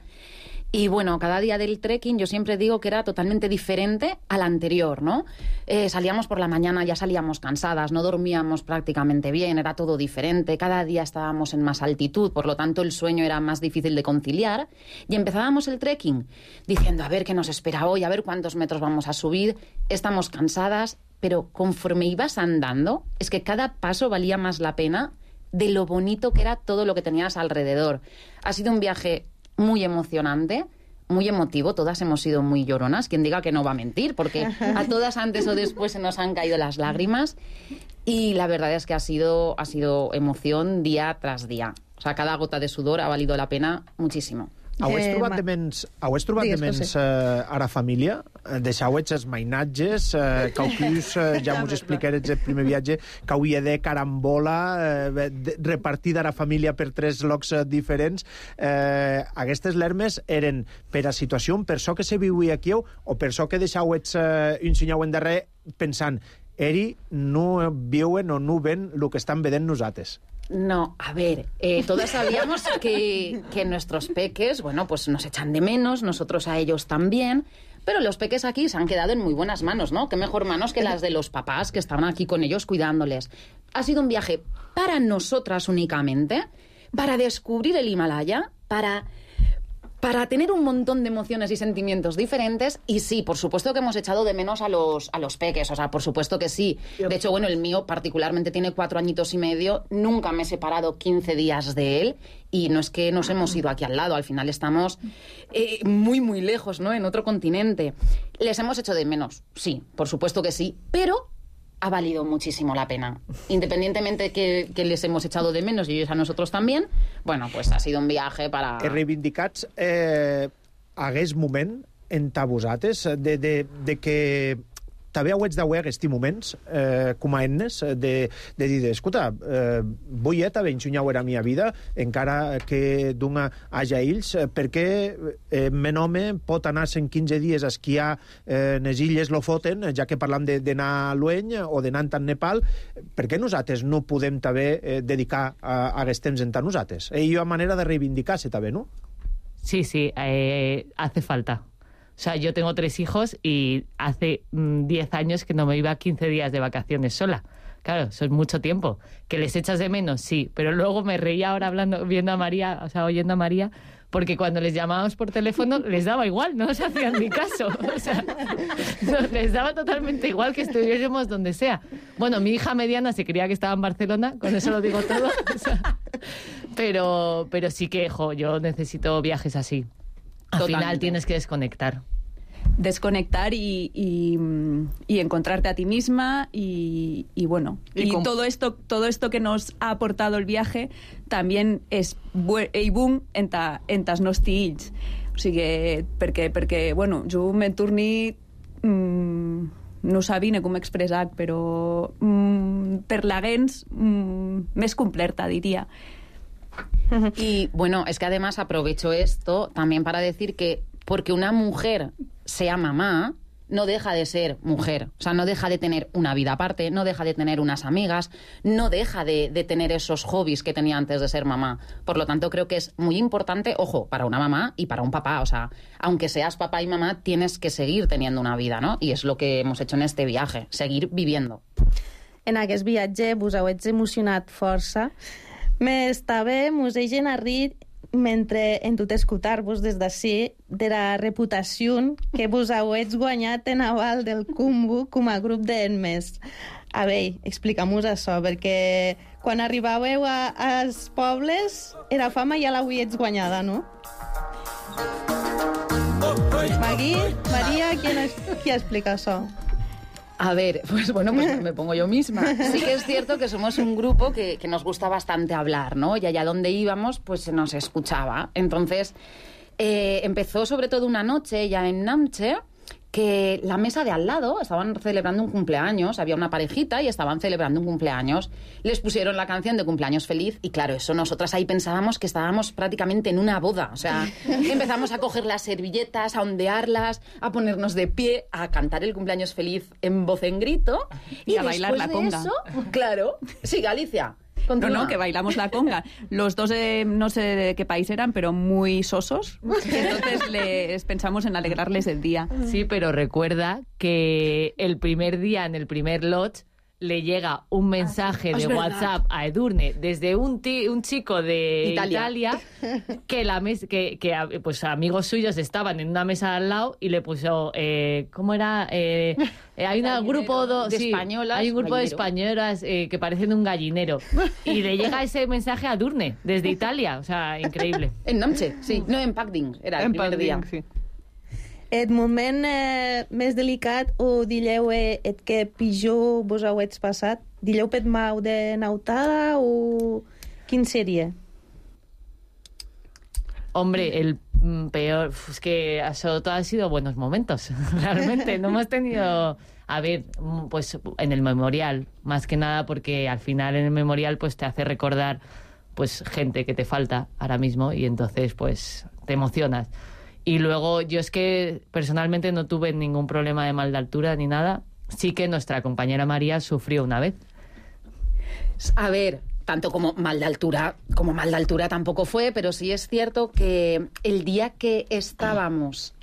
Y bueno, cada día del trekking yo siempre digo que era totalmente diferente al anterior, ¿no? Eh, salíamos por la mañana, ya salíamos cansadas, no dormíamos prácticamente bien, era todo diferente, cada día estábamos en más altitud, por lo tanto el sueño era más difícil de conciliar, y empezábamos el trekking diciendo, a ver qué nos espera hoy, a ver cuántos metros vamos a subir, estamos cansadas, pero conforme ibas andando, es que cada paso valía más la pena de lo bonito que era todo lo que tenías alrededor. Ha sido un viaje muy emocionante, muy emotivo, todas hemos sido muy lloronas, quien diga que no va a mentir, porque a todas antes o después se nos han caído las lágrimas, y la verdad es que ha sido, ha sido emoción día tras día. O sea, cada gota de sudor ha valido la pena muchísimo. Heu Eh, trobat ma- de menys, heu trobat de Digues, menys José. eh, ara família? Eh, Deixau-ets els mainatges, eh, caucus, eh, ja mos explicarets el primer viatge, cauia de carambola, eh, de- repartida la família per tres llocs eh, diferents. Eh, aquestes lermes eren per a situació, per això que se viuia aquí, o per això que deixau-ets eh, un senyau endarrere pensant, eri no viuen o no ven el que estan vedent nosaltres. No, a ver, eh, todas sabíamos que, que nuestros peques, bueno, pues nos echan de menos, nosotros a ellos también, pero los peques aquí se han quedado en muy buenas manos, ¿no? Qué mejor manos que las de los papás que estaban aquí con ellos cuidándoles. Ha sido un viaje para nosotras únicamente, para descubrir el Himalaya, para... para tener un montón de emociones y sentimientos diferentes, y sí, por supuesto que hemos echado de menos a los, a los peques, o sea, por supuesto que sí. De hecho, bueno, el mío particularmente tiene cuatro añitos y medio, nunca me he separado quince días de él, y no es que nos hemos ido aquí al lado, al final estamos eh, muy, muy lejos, ¿no?, en otro continente. ¿Les hemos hecho de menos? Sí, por supuesto que sí, pero ha valido muchísimo la pena. Independientemente que, que les hemos echado de menos y ellos a nosotros también, bueno, pues ha sido un viaje para... Eh, reivindicats eh, hagués moment entre vosaltres de, de, de que també hauets d'haver aquests moments eh, com a ennes de, de dir, escolta, eh, vull eh, també ensenyar la meva vida encara que d'una haja ells, eh, perquè eh, men home pot anar cent quinze dies a esquiar eh, en les illes Lofoten, ja que parlam d'anar a Lueny o d'anar a Nepal, per què nosaltres no podem també eh, dedicar a, a aquests temps entre nosaltres? Eh, I hi ha manera de reivindicar-se també, no? Sí, sí, eh, hace falta. O sea, yo tengo tres hijos y hace mm, diez años que no me iba quince días de vacaciones sola. Claro, eso es mucho tiempo. ¿Que les echas de menos? Sí, pero luego me reía ahora hablando, viendo a María, o sea, oyendo a María, porque cuando les llamábamos por teléfono les daba igual, no nos hacían ni caso. O sea, no, les daba totalmente igual que estuviésemos donde sea. Bueno, mi hija mediana se creía que estaba en Barcelona, con eso lo digo todo. O sea, pero, pero sí que, jo, yo necesito viajes así. Al Totalmente. final tienes que desconectar. Desconectar y, y, y encontrarte a ti misma y, y bueno, y, y todo esto todo esto que nos ha aportado el viaje también és i boom en, ta, en tas nostres fills. O sigui, perquè, perquè bueno, jo me'n torni mmm, no sabine com expressar, però mm, per laguens mm, més completa, diria. Y bueno, es que además aprovecho esto también para decir que porque una mujer sea mamá, no deja de ser mujer. O sea, no deja de tener una vida aparte, no deja de tener unas amigas, no deja de, de tener esos hobbies que tenía antes de ser mamá. Por lo tanto, creo que es muy importante, ojo, para una mamá y para un papá. O sea, aunque seas papá y mamá, tienes que seguir teniendo una vida, ¿no? Y es lo que hemos hecho en este viaje, seguir viviendo. En aquest viatge vos heu emocionat força. M'està bé, mos he generat mentre en tot escoltar-vos des d'ací de la reputació que vos heu guanyat en aval del Cumbu com a grup d'enmes. A veure, explica'm-vos això, perquè quan arribàveu a, als pobles era fama i ja l'heu guanyada, no? Magui, Maria, qui, qui explica això? A ver, pues bueno, pues me pongo yo misma. Sí que es cierto que somos un grupo que, que nos gusta bastante hablar, ¿no? Y allá donde íbamos, pues se nos escuchaba. Entonces, eh, empezó sobre todo una noche ya en Namche, que la mesa de al lado estaban celebrando un cumpleaños, había una parejita y estaban celebrando un cumpleaños. Les pusieron la canción de cumpleaños feliz y claro, eso nosotras ahí pensábamos que estábamos prácticamente en una boda. O sea, empezamos a coger las servilletas, a ondearlas, a ponernos de pie, a cantar el cumpleaños feliz en voz en grito. Y, y a bailar la conga. Eso, claro, sí, Galicia. Continúa. No, no, que bailamos la conga. Los dos, eh, no sé de qué país eran, pero muy sosos. Entonces les pensamos en alegrarles el día. Sí, pero recuerda que el primer día, en el primer lodge, le llega un mensaje ah, de WhatsApp a Edurne desde un, ti, un chico de Italia, Italia que, la mes, que, que pues, amigos suyos estaban en una mesa al lado y le puso, eh, ¿cómo era? Eh, hay un grupo do, de sí, españolas, hay un grupo gallinero. de españolas eh, que parecen un gallinero y le llega ese mensaje a Edurne desde Italia, o sea, increíble. En Namche, sí, no en Pagding, era el en primer Pagding, día. Sí. El moment eh, més delicat o diríeu eh, el que pitjor vos heu passat? Diríeu per mau de nautada o quin seria? Hombre, el peor, es que eso todo ha sido buenos momentos, realmente. No hemos tenido, a ver, pues en el memorial, más que nada porque al final en el memorial pues te hace recordar pues gente que te falta ahora mismo y entonces pues te emocionas. Y luego yo es que personalmente no tuve ningún problema de mal de altura ni nada. Sí que nuestra compañera María sufrió una vez. A ver, tanto como mal de altura, como mal de altura tampoco fue, pero sí es cierto que el día que estábamos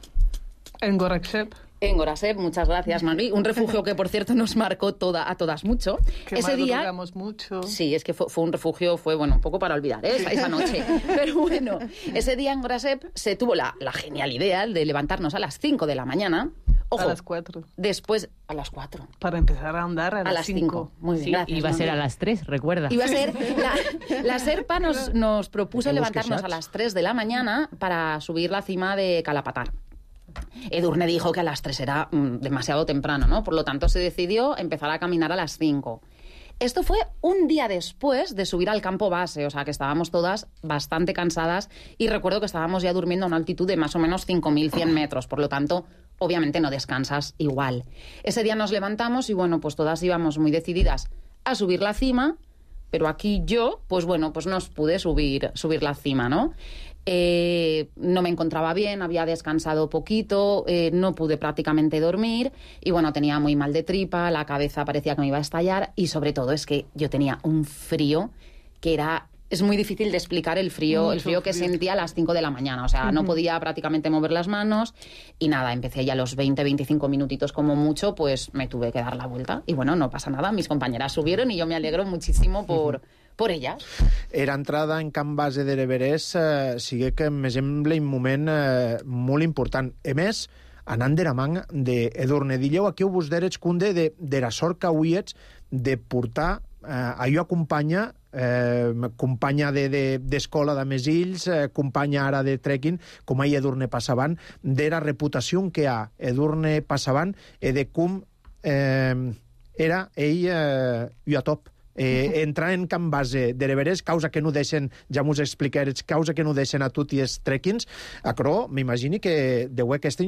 en Gorasep, en Gorasep, muchas gracias, Magui, un refugio que por cierto nos marcó toda, a todas mucho. Que ese día mucho. Sí, es que fue, fue un refugio, fue bueno, un poco para olvidar, ¿eh? esa, esa noche. Pero bueno, ese día en Gorasep se tuvo la, la genial idea de levantarnos a las cinco de la mañana. Ojo, a las cuatro. Después, a las cuatro. Para empezar a andar a, a las cinco. Muy bien, sí, gracias. Iba a ser a las tres, recuerda. Iba a ser, la, la Serpa nos, nos propuso levantarnos a las tres de la mañana para subir la cima de Calapatar. Edurne dijo que a las tres era mm, demasiado temprano, ¿no? Por lo tanto, se decidió empezar a caminar a las cinco. Esto fue un día después de subir al campo base, o sea que estábamos todas bastante cansadas y recuerdo que estábamos ya durmiendo a una altitud de más o menos cinco mil cien metros, por lo tanto, obviamente no descansas igual. Ese día nos levantamos y bueno, pues todas íbamos muy decididas a subir la cima, pero aquí yo, pues bueno, pues no pude subir, subir la cima, ¿no? Eh, no me encontraba bien, había descansado poquito, eh, no pude prácticamente dormir y bueno, tenía muy mal de tripa, la cabeza parecía que me iba a estallar y sobre todo es que yo tenía un frío que era... Es muy difícil de explicar el frío, Mucho el frío que frío. sentía a las cinco de la mañana. O sea, uh-huh. no podía prácticamente mover las manos y nada, empecé ya a los veinte, veinticinco minutitos como mucho, pues me tuve que dar la vuelta. Y bueno, no pasa nada, mis compañeras subieron y yo me alegro muchísimo por... Uh-huh. por elles. Era entrada en camp base de l'Everest eh, sigui que me sembla un moment eh, molt important. A més, anant de la mà d'Edurne, dilleu aquí ho vos derets cunde de, de la sort que auiets de portar eh, allò acompanya eh, companya d'escola de, de, de Mesills, eh, companya ara de trekking, com a Edurne Passavant, de la reputació que ha Edurne Passavant i de com eh, era ell eh, i a top. Eh, entrar en camp base de l'Everest, causa que no deixen, ja m'ho explicarets, causa que no deixen a tots els trekkings, a Cro, m'imagini que deu aquesta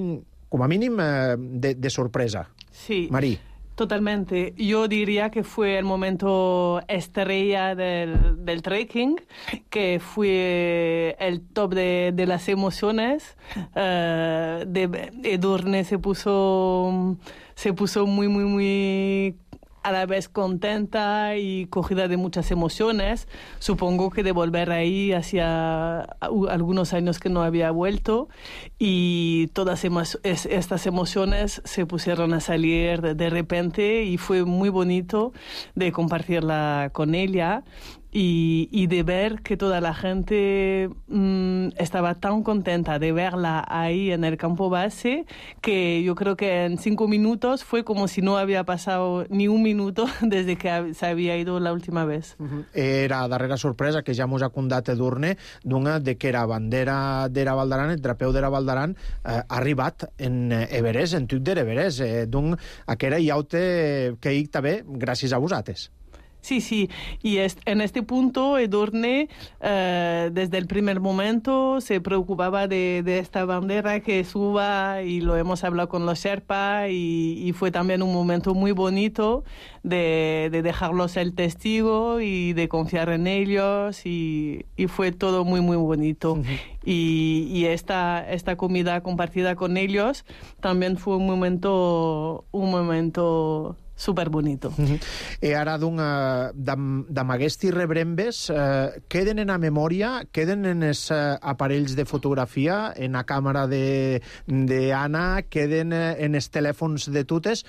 com a mínim, eh, de, de sorpresa. Sí. Marí. Totalmente. Yo diría que fue el momento estrella del, del trekking, que fue el top de, de las emociones. Uh, de, Edurne se puso, se puso muy, muy, muy a la vez contenta y cogida de muchas emociones. Supongo que de volver ahí hacía algunos años que no había vuelto, y todas estas emociones se pusieron a salir de, de repente, y fue muy bonito de compartirla con ella. Y, y de ver que toda la gente mmm, estaba tan contenta de verla ahí en el campo base, que yo creo que en cinco minutos fue como si no había pasado ni un minuto desde que se había ido la última vez. Uh-huh. Era darrera sorpresa que ja mos ha contat Edurne, d'una de que era bandera d'Era Valdaran, el drapeu d'Era Valdaran, eh, ha arribat en Everest, en Tuc d'Everest, eh, d'un aquera iaute que hi també gràcies a vosaltres. Sí, sí, y es, en este punto Edurne eh, desde el primer momento se preocupaba de, de esta bandera que suba, y lo hemos hablado con los Sherpa, y, y fue también un momento muy bonito de, de dejarlos el testigo y de confiar en ellos, y, y fue todo muy, muy bonito. Uh-huh. Y, y esta, esta comida compartida con ellos también fue un momento, un momento super bonito. Uh-huh. I ara, doncs, d'am aquests rebrembes, eh, queden en la memòria, queden en els eh, aparells de fotografia, en la càmera d'Anna, queden en els telèfons de totes,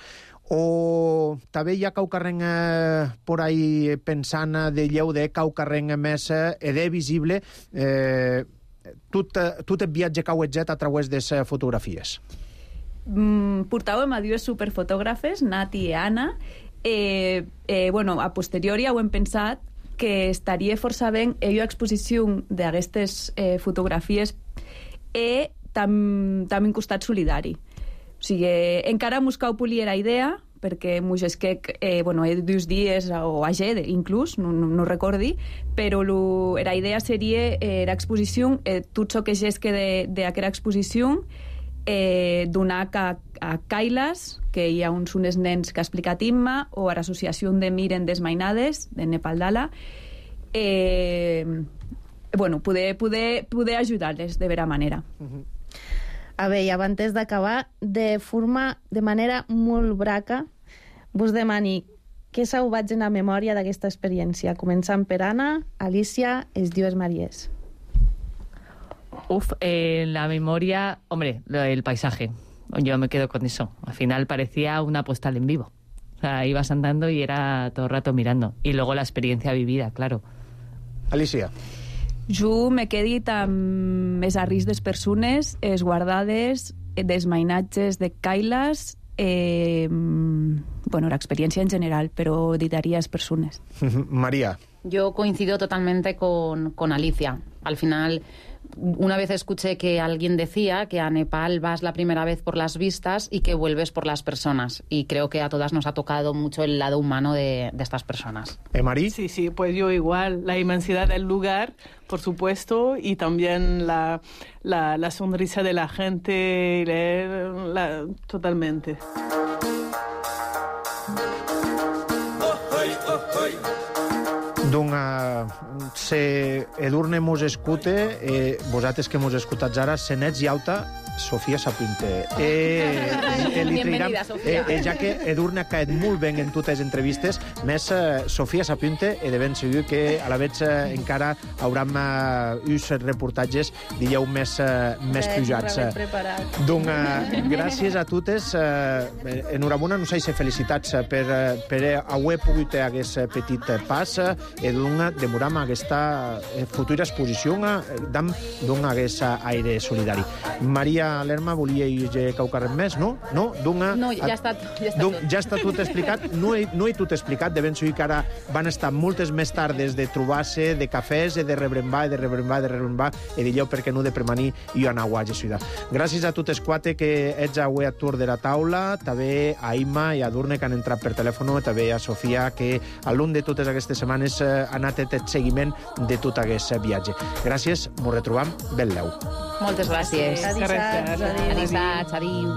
o també hi ha caucarrenc eh, por ahí pensant de lleu de caucarrenc més eh, de visible eh, tot, tot el viatge que heu hecho a través de les fotografies. Mm, portàvem a dues superfotògrafes, Nati i Anna. Eh, eh, bueno, a posteriori ho hem pensat que estaria força ben ella exposició d'aquestes eh, fotografies e tam, també un costat solidari. O sigui, encara mos cau polir la idea, perquè mos esquec, eh, bueno, he dos dies o ayer inclús, no, no, no recordi, però lo, la idea seria eh, l'exposició, eh, tot això que gesque d'aquesta exposició, eh, donar a, a Kailas, que hi ha uns, uns nens que ha explicat Imma, o a l'Associació de Miren Desmainades, de Nepaldala, eh, bueno, poder, poder, poder ajudar-les de vera manera. Uh-huh. A veure, i abans d'acabar, de forma, de manera molt braca, vos demani què s'ho vaig en la memòria d'aquesta experiència, començant per Anna, Alicia, els dues Maries. Uf, eh, la memoria, hombre, el paisaje. Yo me quedo con eso. Al final parecía una postal en vivo. O sea, ibas andando y era todo el rato mirando. Y luego la experiencia vivida, claro. Alicia. Jo me quedit amb els arris des persones, els guardades, dels mainatges de Kailas, eh, bueno, l'experiència en general, però ditaria les persones. María. Yo coincido totalmente con, con Alicia. Al final, una vez escuché que alguien decía que a Nepal vas la primera vez por las vistas y que vuelves por las personas. Y creo que a todas nos ha tocado mucho el lado humano de, de estas personas. ¿Eh, Mari? Sí, sí, pues yo igual. La inmensidad del lugar, por supuesto, y también la, la, la sonrisa de la gente, la, la, totalmente. Doncs uh, se Edurne mos escute, eh, vosaltres que mos escutats ara, senets i auta, Sofia Sapinte. Eh, eh, Bienvenida, Sofia. Eh, eh, ja que Edurne ha caet molt ben en totes les entrevistes, més eh, Sofia Sapinte, he de ben segur que a la vegada eh, encara hauram eh, uns reportatges, dieu, més, eh, més Bé, pujats. Doncs eh, gràcies a totes. Eh, enhorabona, no sé si felicitats per, per haver pogut aquest petit pas i doncs demoram aquesta futura exposició d'am aquest aire solidari. Maria Lerma, volia dir qualque res més, no? No, Dunga, no ja, està, ja, està Dung, ja està tot explicat. No he, no he tot explicat, de ben segur que ara van estar moltes més tardes de trobar-se, de cafès, de rebrembar, de rebrembar, de rebrembar, i dilleu perquè no de premanir i anar a Guaja Ciutat. Gràcies a totes quatre que ets avui a tour de la taula, també a Imma i a Edurne que han entrat per telèfon, també a Sofia que a l'un de totes aquestes setmanes ha anat el seguiment de tot aquest viatge. Gràcies, m'ho retrobam, ben leu. Moltes gràcies. Gràcies. gràcies. Amistats, adiu.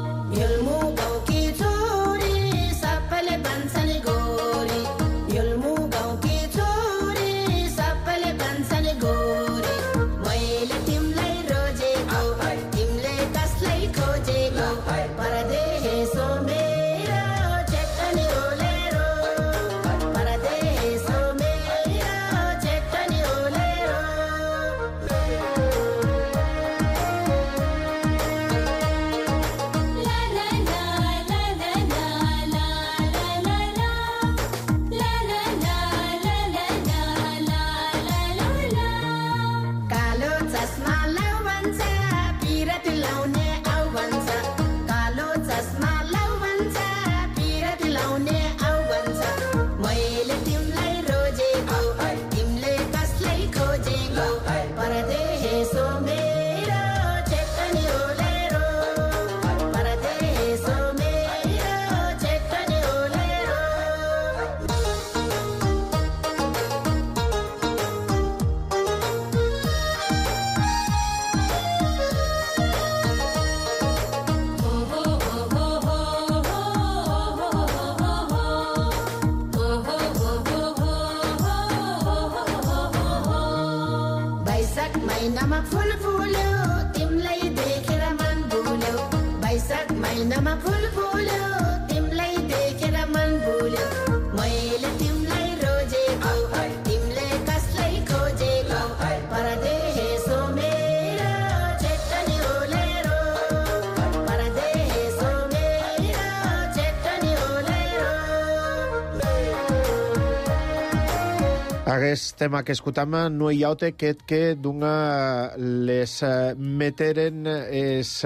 Aquest tema que escutam no hi ha que que dunga les meteren es,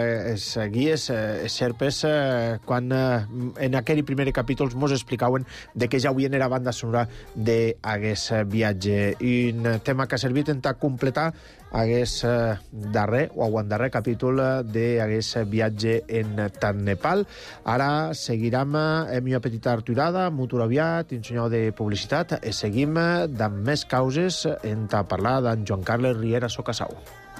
es guies, es serpes, quan en aquell primer capítol mos explicaven de que ja havien era banda sonora d'aquest viatge. I un tema que ha servit en completar aquest darrer o aguant darrer capítol d'aquest viatge en tant Nepal. Ara seguirem amb una petita aturada, molt aviat, un senyal de publicitat, i seguim amb més causes en parlar d'en Joan Carles Riera Socassau.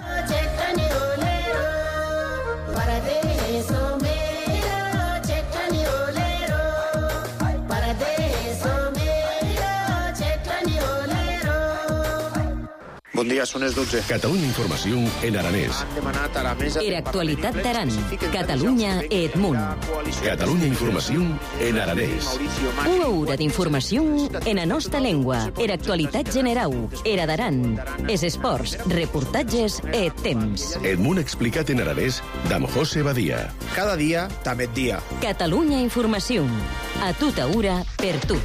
Bon dia, són les dotze. Catalunya Informació en aranès. Han demanat a la mesa... Era actualitat d'Aran. Catalunya et munt. Catalunya Informació en aranès. Una hora d'informació en la nostra llengua. Era actualitat generau. Era d'Aran. Es esports, reportatges et temps. El munt explicat en aranès d'en José Badia. Cada dia, també dia. Catalunya Informació. A tota hora, per tu.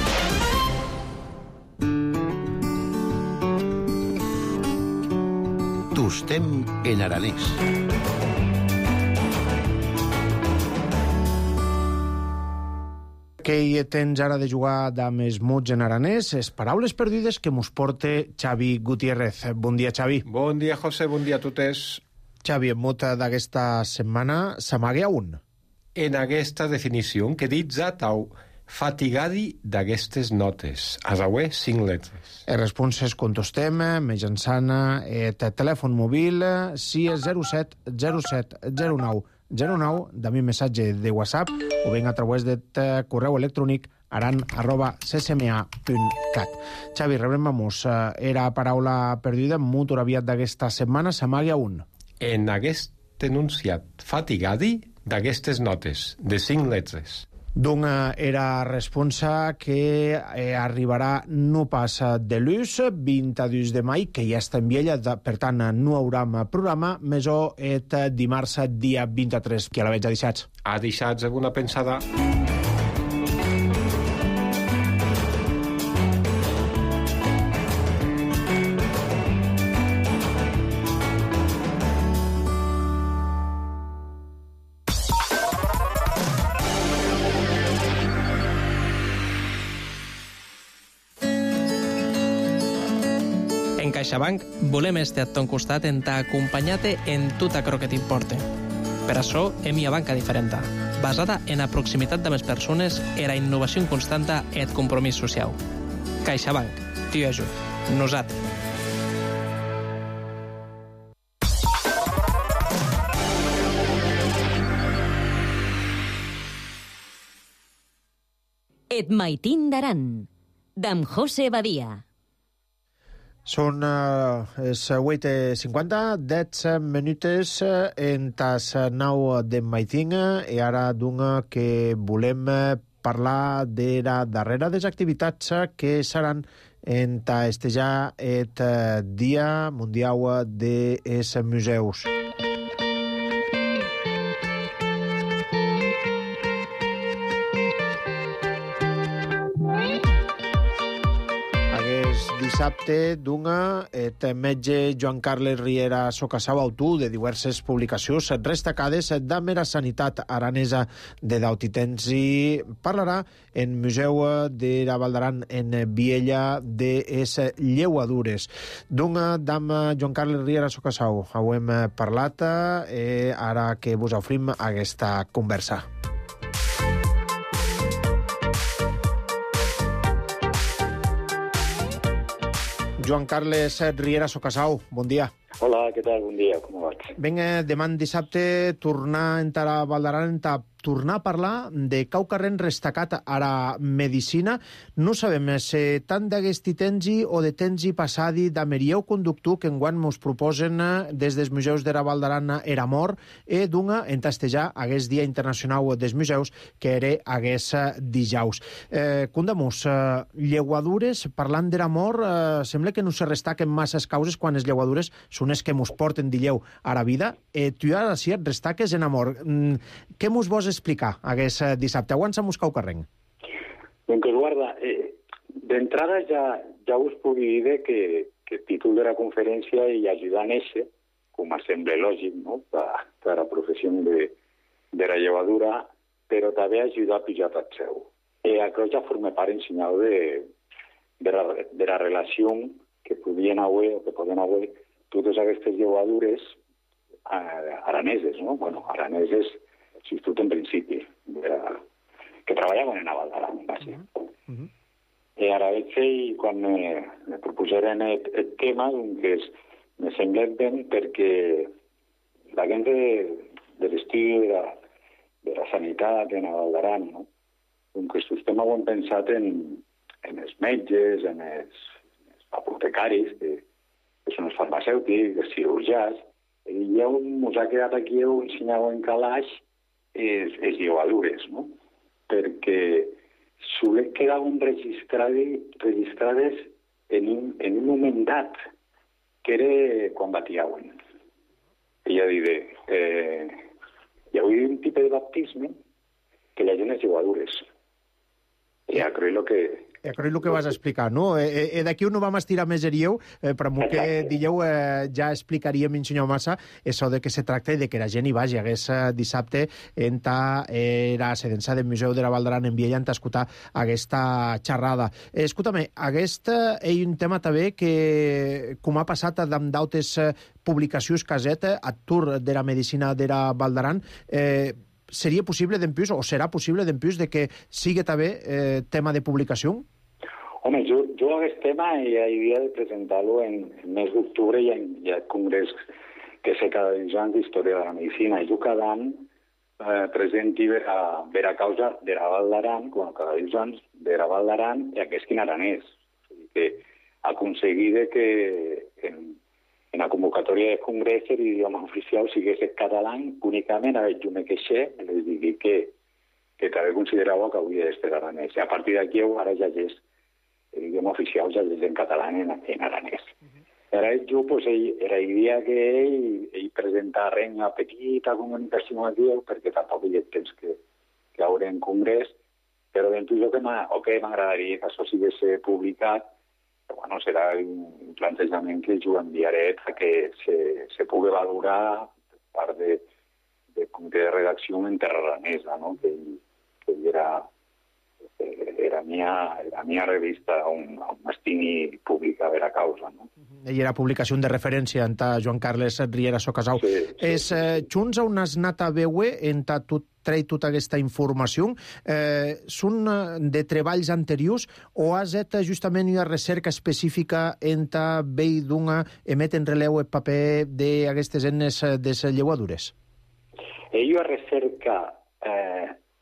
Tustem en aranès. Què hi tens ara de jugar amb els mots en aranès? Les paraules perdides que mos porta Xavi Gutiérrez. Bon dia, Xavi. Bon dia, José. Bon dia a totes. Xavi, en mot d'aquesta setmana, s'amague a un. En aquesta definició que dits a tau, fatigadi d'aquestes notes. A sauer, cinc letres. Les responses contestem mitjançant el telèfon mòbil si és zero set zero set zero nou zero nou, de mi missatge de WhatsApp o ben a través del correu electrònic aran arroba c s m a punt cat. Xavi, rebrem-nos. Era paraula perduda molt aviat d'aquesta setmana, s'amague a un. En aquest enunciat fatigadi d'aquestes notes, de cinc letres. Doncs era responsa que eh, arribarà no pas de l'ús, vint-i-dos de maig, que ja està en viella, per tant no haurà programa, més o et dimarts dia vint-i-tres, que a la veig a deixats. A deixats alguna pensada. CaixaBank volem estar a ton costat en t'acompanyar-te en tot allò que t'importa. Per això hem una banca diferent, basada en la proximitat de les persones, en la innovació constanta i el compromís social. CaixaBank, t'hi ajuda. Nosaltres. Et maitin d'Aran, d'en José Badia. Són uh, les vuit i cinquanta, deu minutes en tas nou de maitin, i ara d'una que volem parlar de la darrera des activitats que seran en ta estejar et Dia Mundial dels Museus. Dissabte, d'una, et metge Joan Carles Riera Socasau, autor de diverses publicacions destacades de mera sanitat aranesa de Dautitens, i parlarà en Museu de la Val d'Aran en Viella de es lleuadures. D'una, dama Joan Carles Riera Socasau, ho hem parlat, eh, ara que vos ofrim aquesta conversa. Joan Carles Riera Socasau, bon dia. Hola, què tal? Bon dia, com vaig? Vinga, demà dissabte tornar a entrar a Val d'Aran, tornar a parlar de quaucarren destacat a la medicina. No sabem si tant d'aquesti tengi o de tengi passadi d'Amerieu conductor que enguany mos proposen des dels museus de la Val d'Aran era mort, e d'una en tastejar aquest Dia Internacional dels Museus que era aquest dijous. Eh, Condamus, eh, lleuadures, parlant d'era mort, eh, sembla que no se restaquen masses causes quan les lleuadures són les que mos porten d'illeu a la vida. Eh, tu ara si et restaques en amor. Mm, què mos vols explicar aquest dissabte? Aguanta Muscaucarrenc. Doncs, guarda, eh, d'entrada ja, ja us puc dir que, que el títol de la conferència i ajudar a néixer, com sembla lògic, no?, per, per la professió de, de la llevadura, però també ajudar a pujar al seu. Eh, això ja forma part en senyal de, de, la, de la relació que podien haver, o que poden haver, totes aquestes llevadures eh, araneses, no? Bueno, araneses, si tot en principi, de la, que treballaven en la Val d'Aran, bàsic. Uh -huh. I ara veig que quan me, me proposaren el, el tema, doncs me sembla ben perquè la gent de, de l'estudi de, la, de la sanitat en la Val d'Aran, no? Donc, aquest tema ho hem pensat en, en els metges, en els, els apotecaris, que que són els farmacèutics, els cirurgians, i ja ens ha quedat aquí un senyal en calaix les, les llevadures, no? Perquè solen quedar registrades, registrades en un, en un moment dat, que era quan batiaven. I ja diré, eh, hi havia un tipus de baptisme que la gent és llevadures. I ja crec que Eh, crec el que vas explicar, no? Eh, eh, D'aquí no vam estirar més erieu, eh, però amb el que dieu eh, ja explicaríem, senyor Massa, això de que se tracta de que la gent hi vagi. Hagués eh, dissabte en ta eh, la sedença del Museu de la Val d'Aran en Viella en escoltar aquesta xerrada. Eh, escolta'm, aquest és un tema també que, com ha passat amb d'altres eh, publicacions caseta, a Tour de la Medicina de la Val d'Aran, eh, seria possible d'empius, o serà possible d'empius, de que sigui també eh, tema de publicació? Home, jo, jo aquest tema ja havia de presentar-lo en, en mes d'octubre i hi ha el congrés que sé cada anys d'Història de la Medicina. Jo cada any eh, presenti per a, per a causa de la Val d'Aran, com cada anys de la Val d'Aran i aquest en aranès. O sigui que aconseguir que en, en la convocatòria del congrés l'idioma oficial sigués el català únicament, a jo me queixé, les digui que, que també considerava que hauria d'estar aranès. I a partir d'aquí ara ja és l'idioma oficial ja és en català en, en aranès. Uh-huh. Ara jo, pues, ell, era el dia que ell, ell presenta una petita comunicació aquí, perquè tampoc hi ha temps que, que hauré en congrés, però dentro jo que m'agradaria que això sigués publicat, però, bueno, serà un plantejament que jo enviaré que se, se pugui valorar part de, de comitè de redacció en terra aranesa, no? que, que era era la mia, la mia revista on, on es tingui pública a veure causa. No? I era publicació de referència en ta Joan Carles Riera Socasau. Sí, sí, és eh, junts on has anat a veure en ta tu trei tota aquesta informació, eh, són de treballs anteriors o has fet justament una recerca específica en ta vell d'una emet en releu el paper d'aquestes eines de les llevadures? Ella recerca eh,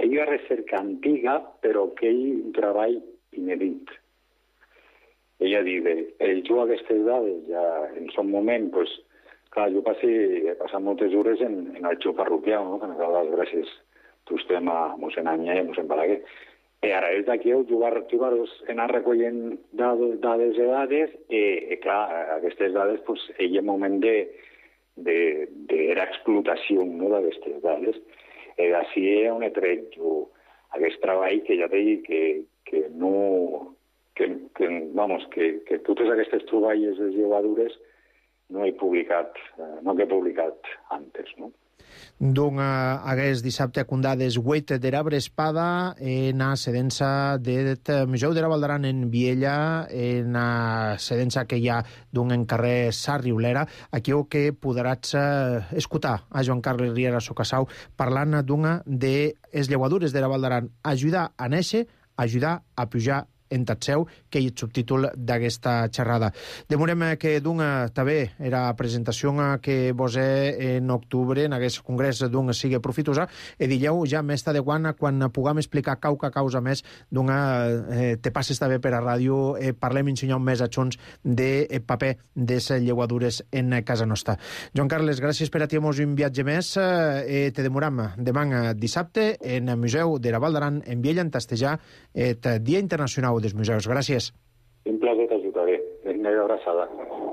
Ell una recerca antiga, però que ell un treball inèdit. Ella diu, el jo aquestes dades, ja en son moment, pues, clar, jo passi, he passat moltes hores en, en el xou parroquial, no? Que ens dà les gràcies tu estem a mossèn Anyà i a mossèn Balaguer. I ara és d'aquí jo vaig anar recollint dades, dades i dades, i, i clar, aquestes dades, pues, ell en moment de, de, de era explotació, no?, d'aquestes dades. I d'ací on he tret jo aquest treball que ja dic que, que no... Que, que, vamos, que, que totes aquestes troballes de llevadures no he publicat, no que he publicat antes, no? D'un aguest dissabte a condades huet de l'arbre espada en a sedença de Museu de la Valdaran en Viella, en a sedença que hi ha d'un en carrer Sarriolera, aquí ho que podràs escoltar a Joan Carles Riera Socassau parlant d'una de les llevadures de la Valdaran, ajudar a néixer, ajudar a pujar en tatseu, que és el subtítol d'aquesta xerrada. Demorem que d'una també era presentació que vos he en octubre en aquest congrés d'una sigue profitosa i dilleu ja més adequant quan puguem explicar cauca causa més d'una eh, te passes també per a ràdio, eh, parlem ensenyar més a xons de eh, paper de les llevadures en casa nostra. Joan Carles, gràcies per a ti, mos un viatge més, eh, te demoram demà dissabte en el Museu de la Valdaran en Viella, en Tastejar, el Dia Internacional dels Museus. Gràcies. Un plaer, t'ajudaré. Una abraçada.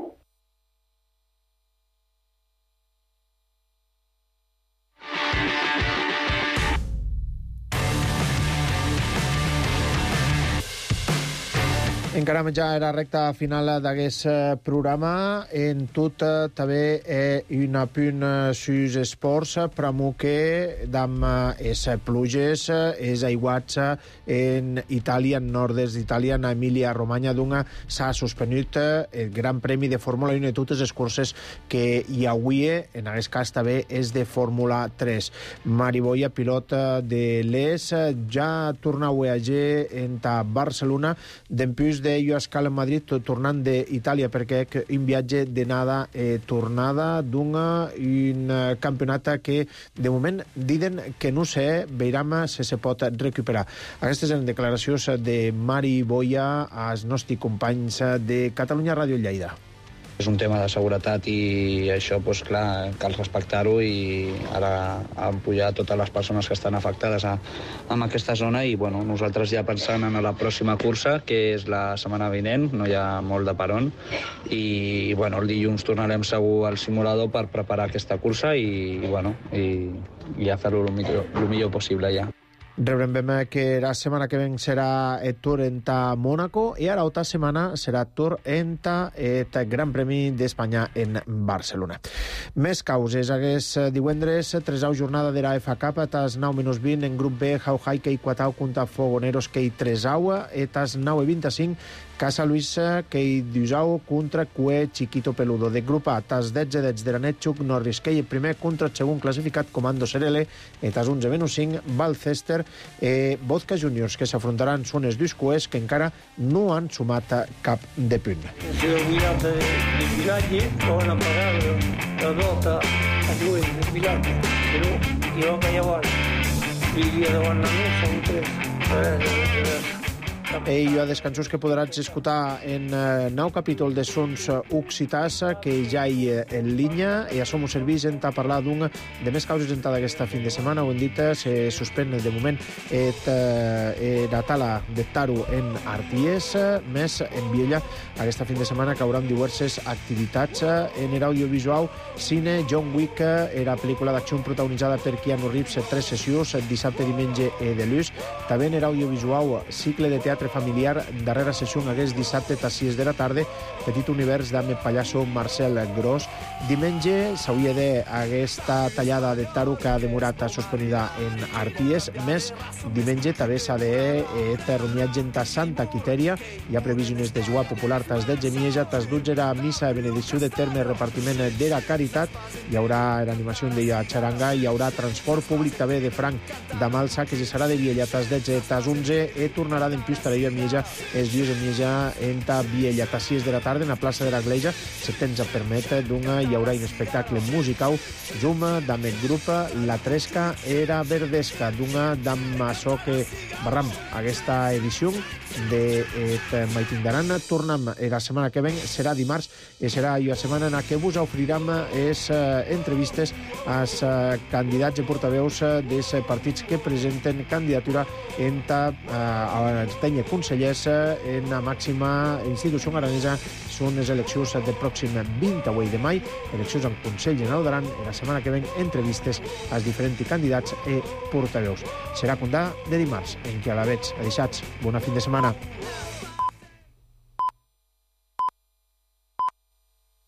Encara ja era recta final d'aquest programa. En tot també un apunt sus esports, pramo que dam es pluges, es aiguats en Itàlia, en nord-est d'Itàlia, en Emília-Romanya, d'una s'ha suspenut el Gran Premi de Fórmula un i totes les curses que hi ha avui, en aquest cas també és de Fórmula tres. Mari Boya, pilot de l'E S, ja torna a viatjar en Barcelona, d'empús de jo a escala en Madrid, tornant d'Itàlia, perquè un viatge d'anada i tornada d'un un campionat que de moment diuen que no sé, veurem si se pot recuperar. Aquestes eren declaracions de Mari Boya als nostres companys de Catalunya Ràdio Lleida. És un tema de seguretat i això, doncs, clar, cal respectar-ho i ara han pujat totes les persones que estan afectades a, a aquesta zona i bueno, nosaltres ja pensant en la pròxima cursa, que és la setmana vinent, no hi ha molt de peron, i bueno, el dilluns tornarem segur al simulador per preparar aquesta cursa i, i, bueno, i, i a fer-ho el millor, el millor possible ja. Rebrem que la setmana que ven serà el Tour en ta Mónaco i ara altra setmana serà el Tour en ta el Gran Premi d'Espanya en Barcelona. Més causes. Aquest divendres, tresau jornada de la F A Cup, tas nou menys vint en grup B, Jau Haike i Quatau contra Fogoneros que hi tresau, i tas nou i vint-i-cinc Casa Luisa que hi dusau contra Cue Chiquito Peludo. De grup A, tas deu dets de la Netxuc, Norris que hi primer contra el segon classificat Comando Serele, i tas onze menys cinc Valcester i Vodka Juniors, que s'afrontaran són els dos cues que encara no han sumat cap de punt. Si el guiat del vilatge lo van a pagar la dota a due del vilatge, però jo que llavors vivia davant la mi són tres. I hi ha descansos que podràs escoltar en uh, nou capítol de Sons Occitàs que ja hi en línia i a som us servís en a parlar d'un de més causes en d'aquesta fin de setmana. Ho hem dit, se suspèn de moment et, uh, la tala de Taro en Arties, més en Viella aquesta fin de setmana que hauran diverses activitats en l'audiovisual, cine, John Wick, era pel·lícula d'acció protagonitzada per Keanu Reeves, tres sessions, dissabte, diumenge i de luz. També en l'audiovisual, cicle de teatre familiar, darrera sessió aquest dissabte a sis de la tarda, Petit univers d'Ame Pallasso Marcel Gros. Diumenge s'hauria d'aquesta tallada de Taro que ha demorat suspenida en Arties, més diumenge també s'ha de terromiatge en Santa Quitèria, hi ha previsions de jugar popular tas de Gemieja, tas dotze era missa de benedicció de terme, repartiment de la caritat, hi haurà l'animació de la xaranga, hi haurà transport públic també de Franc de Malsa, que serà de Viella tas dotze, tas onze, i tornarà d'empús estarà a Mieja els dies a Mieja en ta Viella, ta sis de la tarda, en la plaça de la Gleja, se temps a permetre d'una hi haurà un espectacle musical, Juma, d'Amet Grup, La Tresca era Verdesca, d'una d'Ammaçó que barram aquesta edició de eh, Maitindaran. Tornem la setmana que ven, serà dimarts, i serà la setmana en què vos oferirem les eh, entrevistes als eh, candidats i portaveus dels partits que presenten candidatura en ta eh, tenya consellers en la màxima institució aranesa. Són les eleccions del pròxim vint-i-vuit de maig, eleccions en Consell General d'Aran, i la setmana que ven entrevistes als diferents candidats i portaveus. Serà condà de dimarts, en què a la veig, deixats, bona fin de setmana.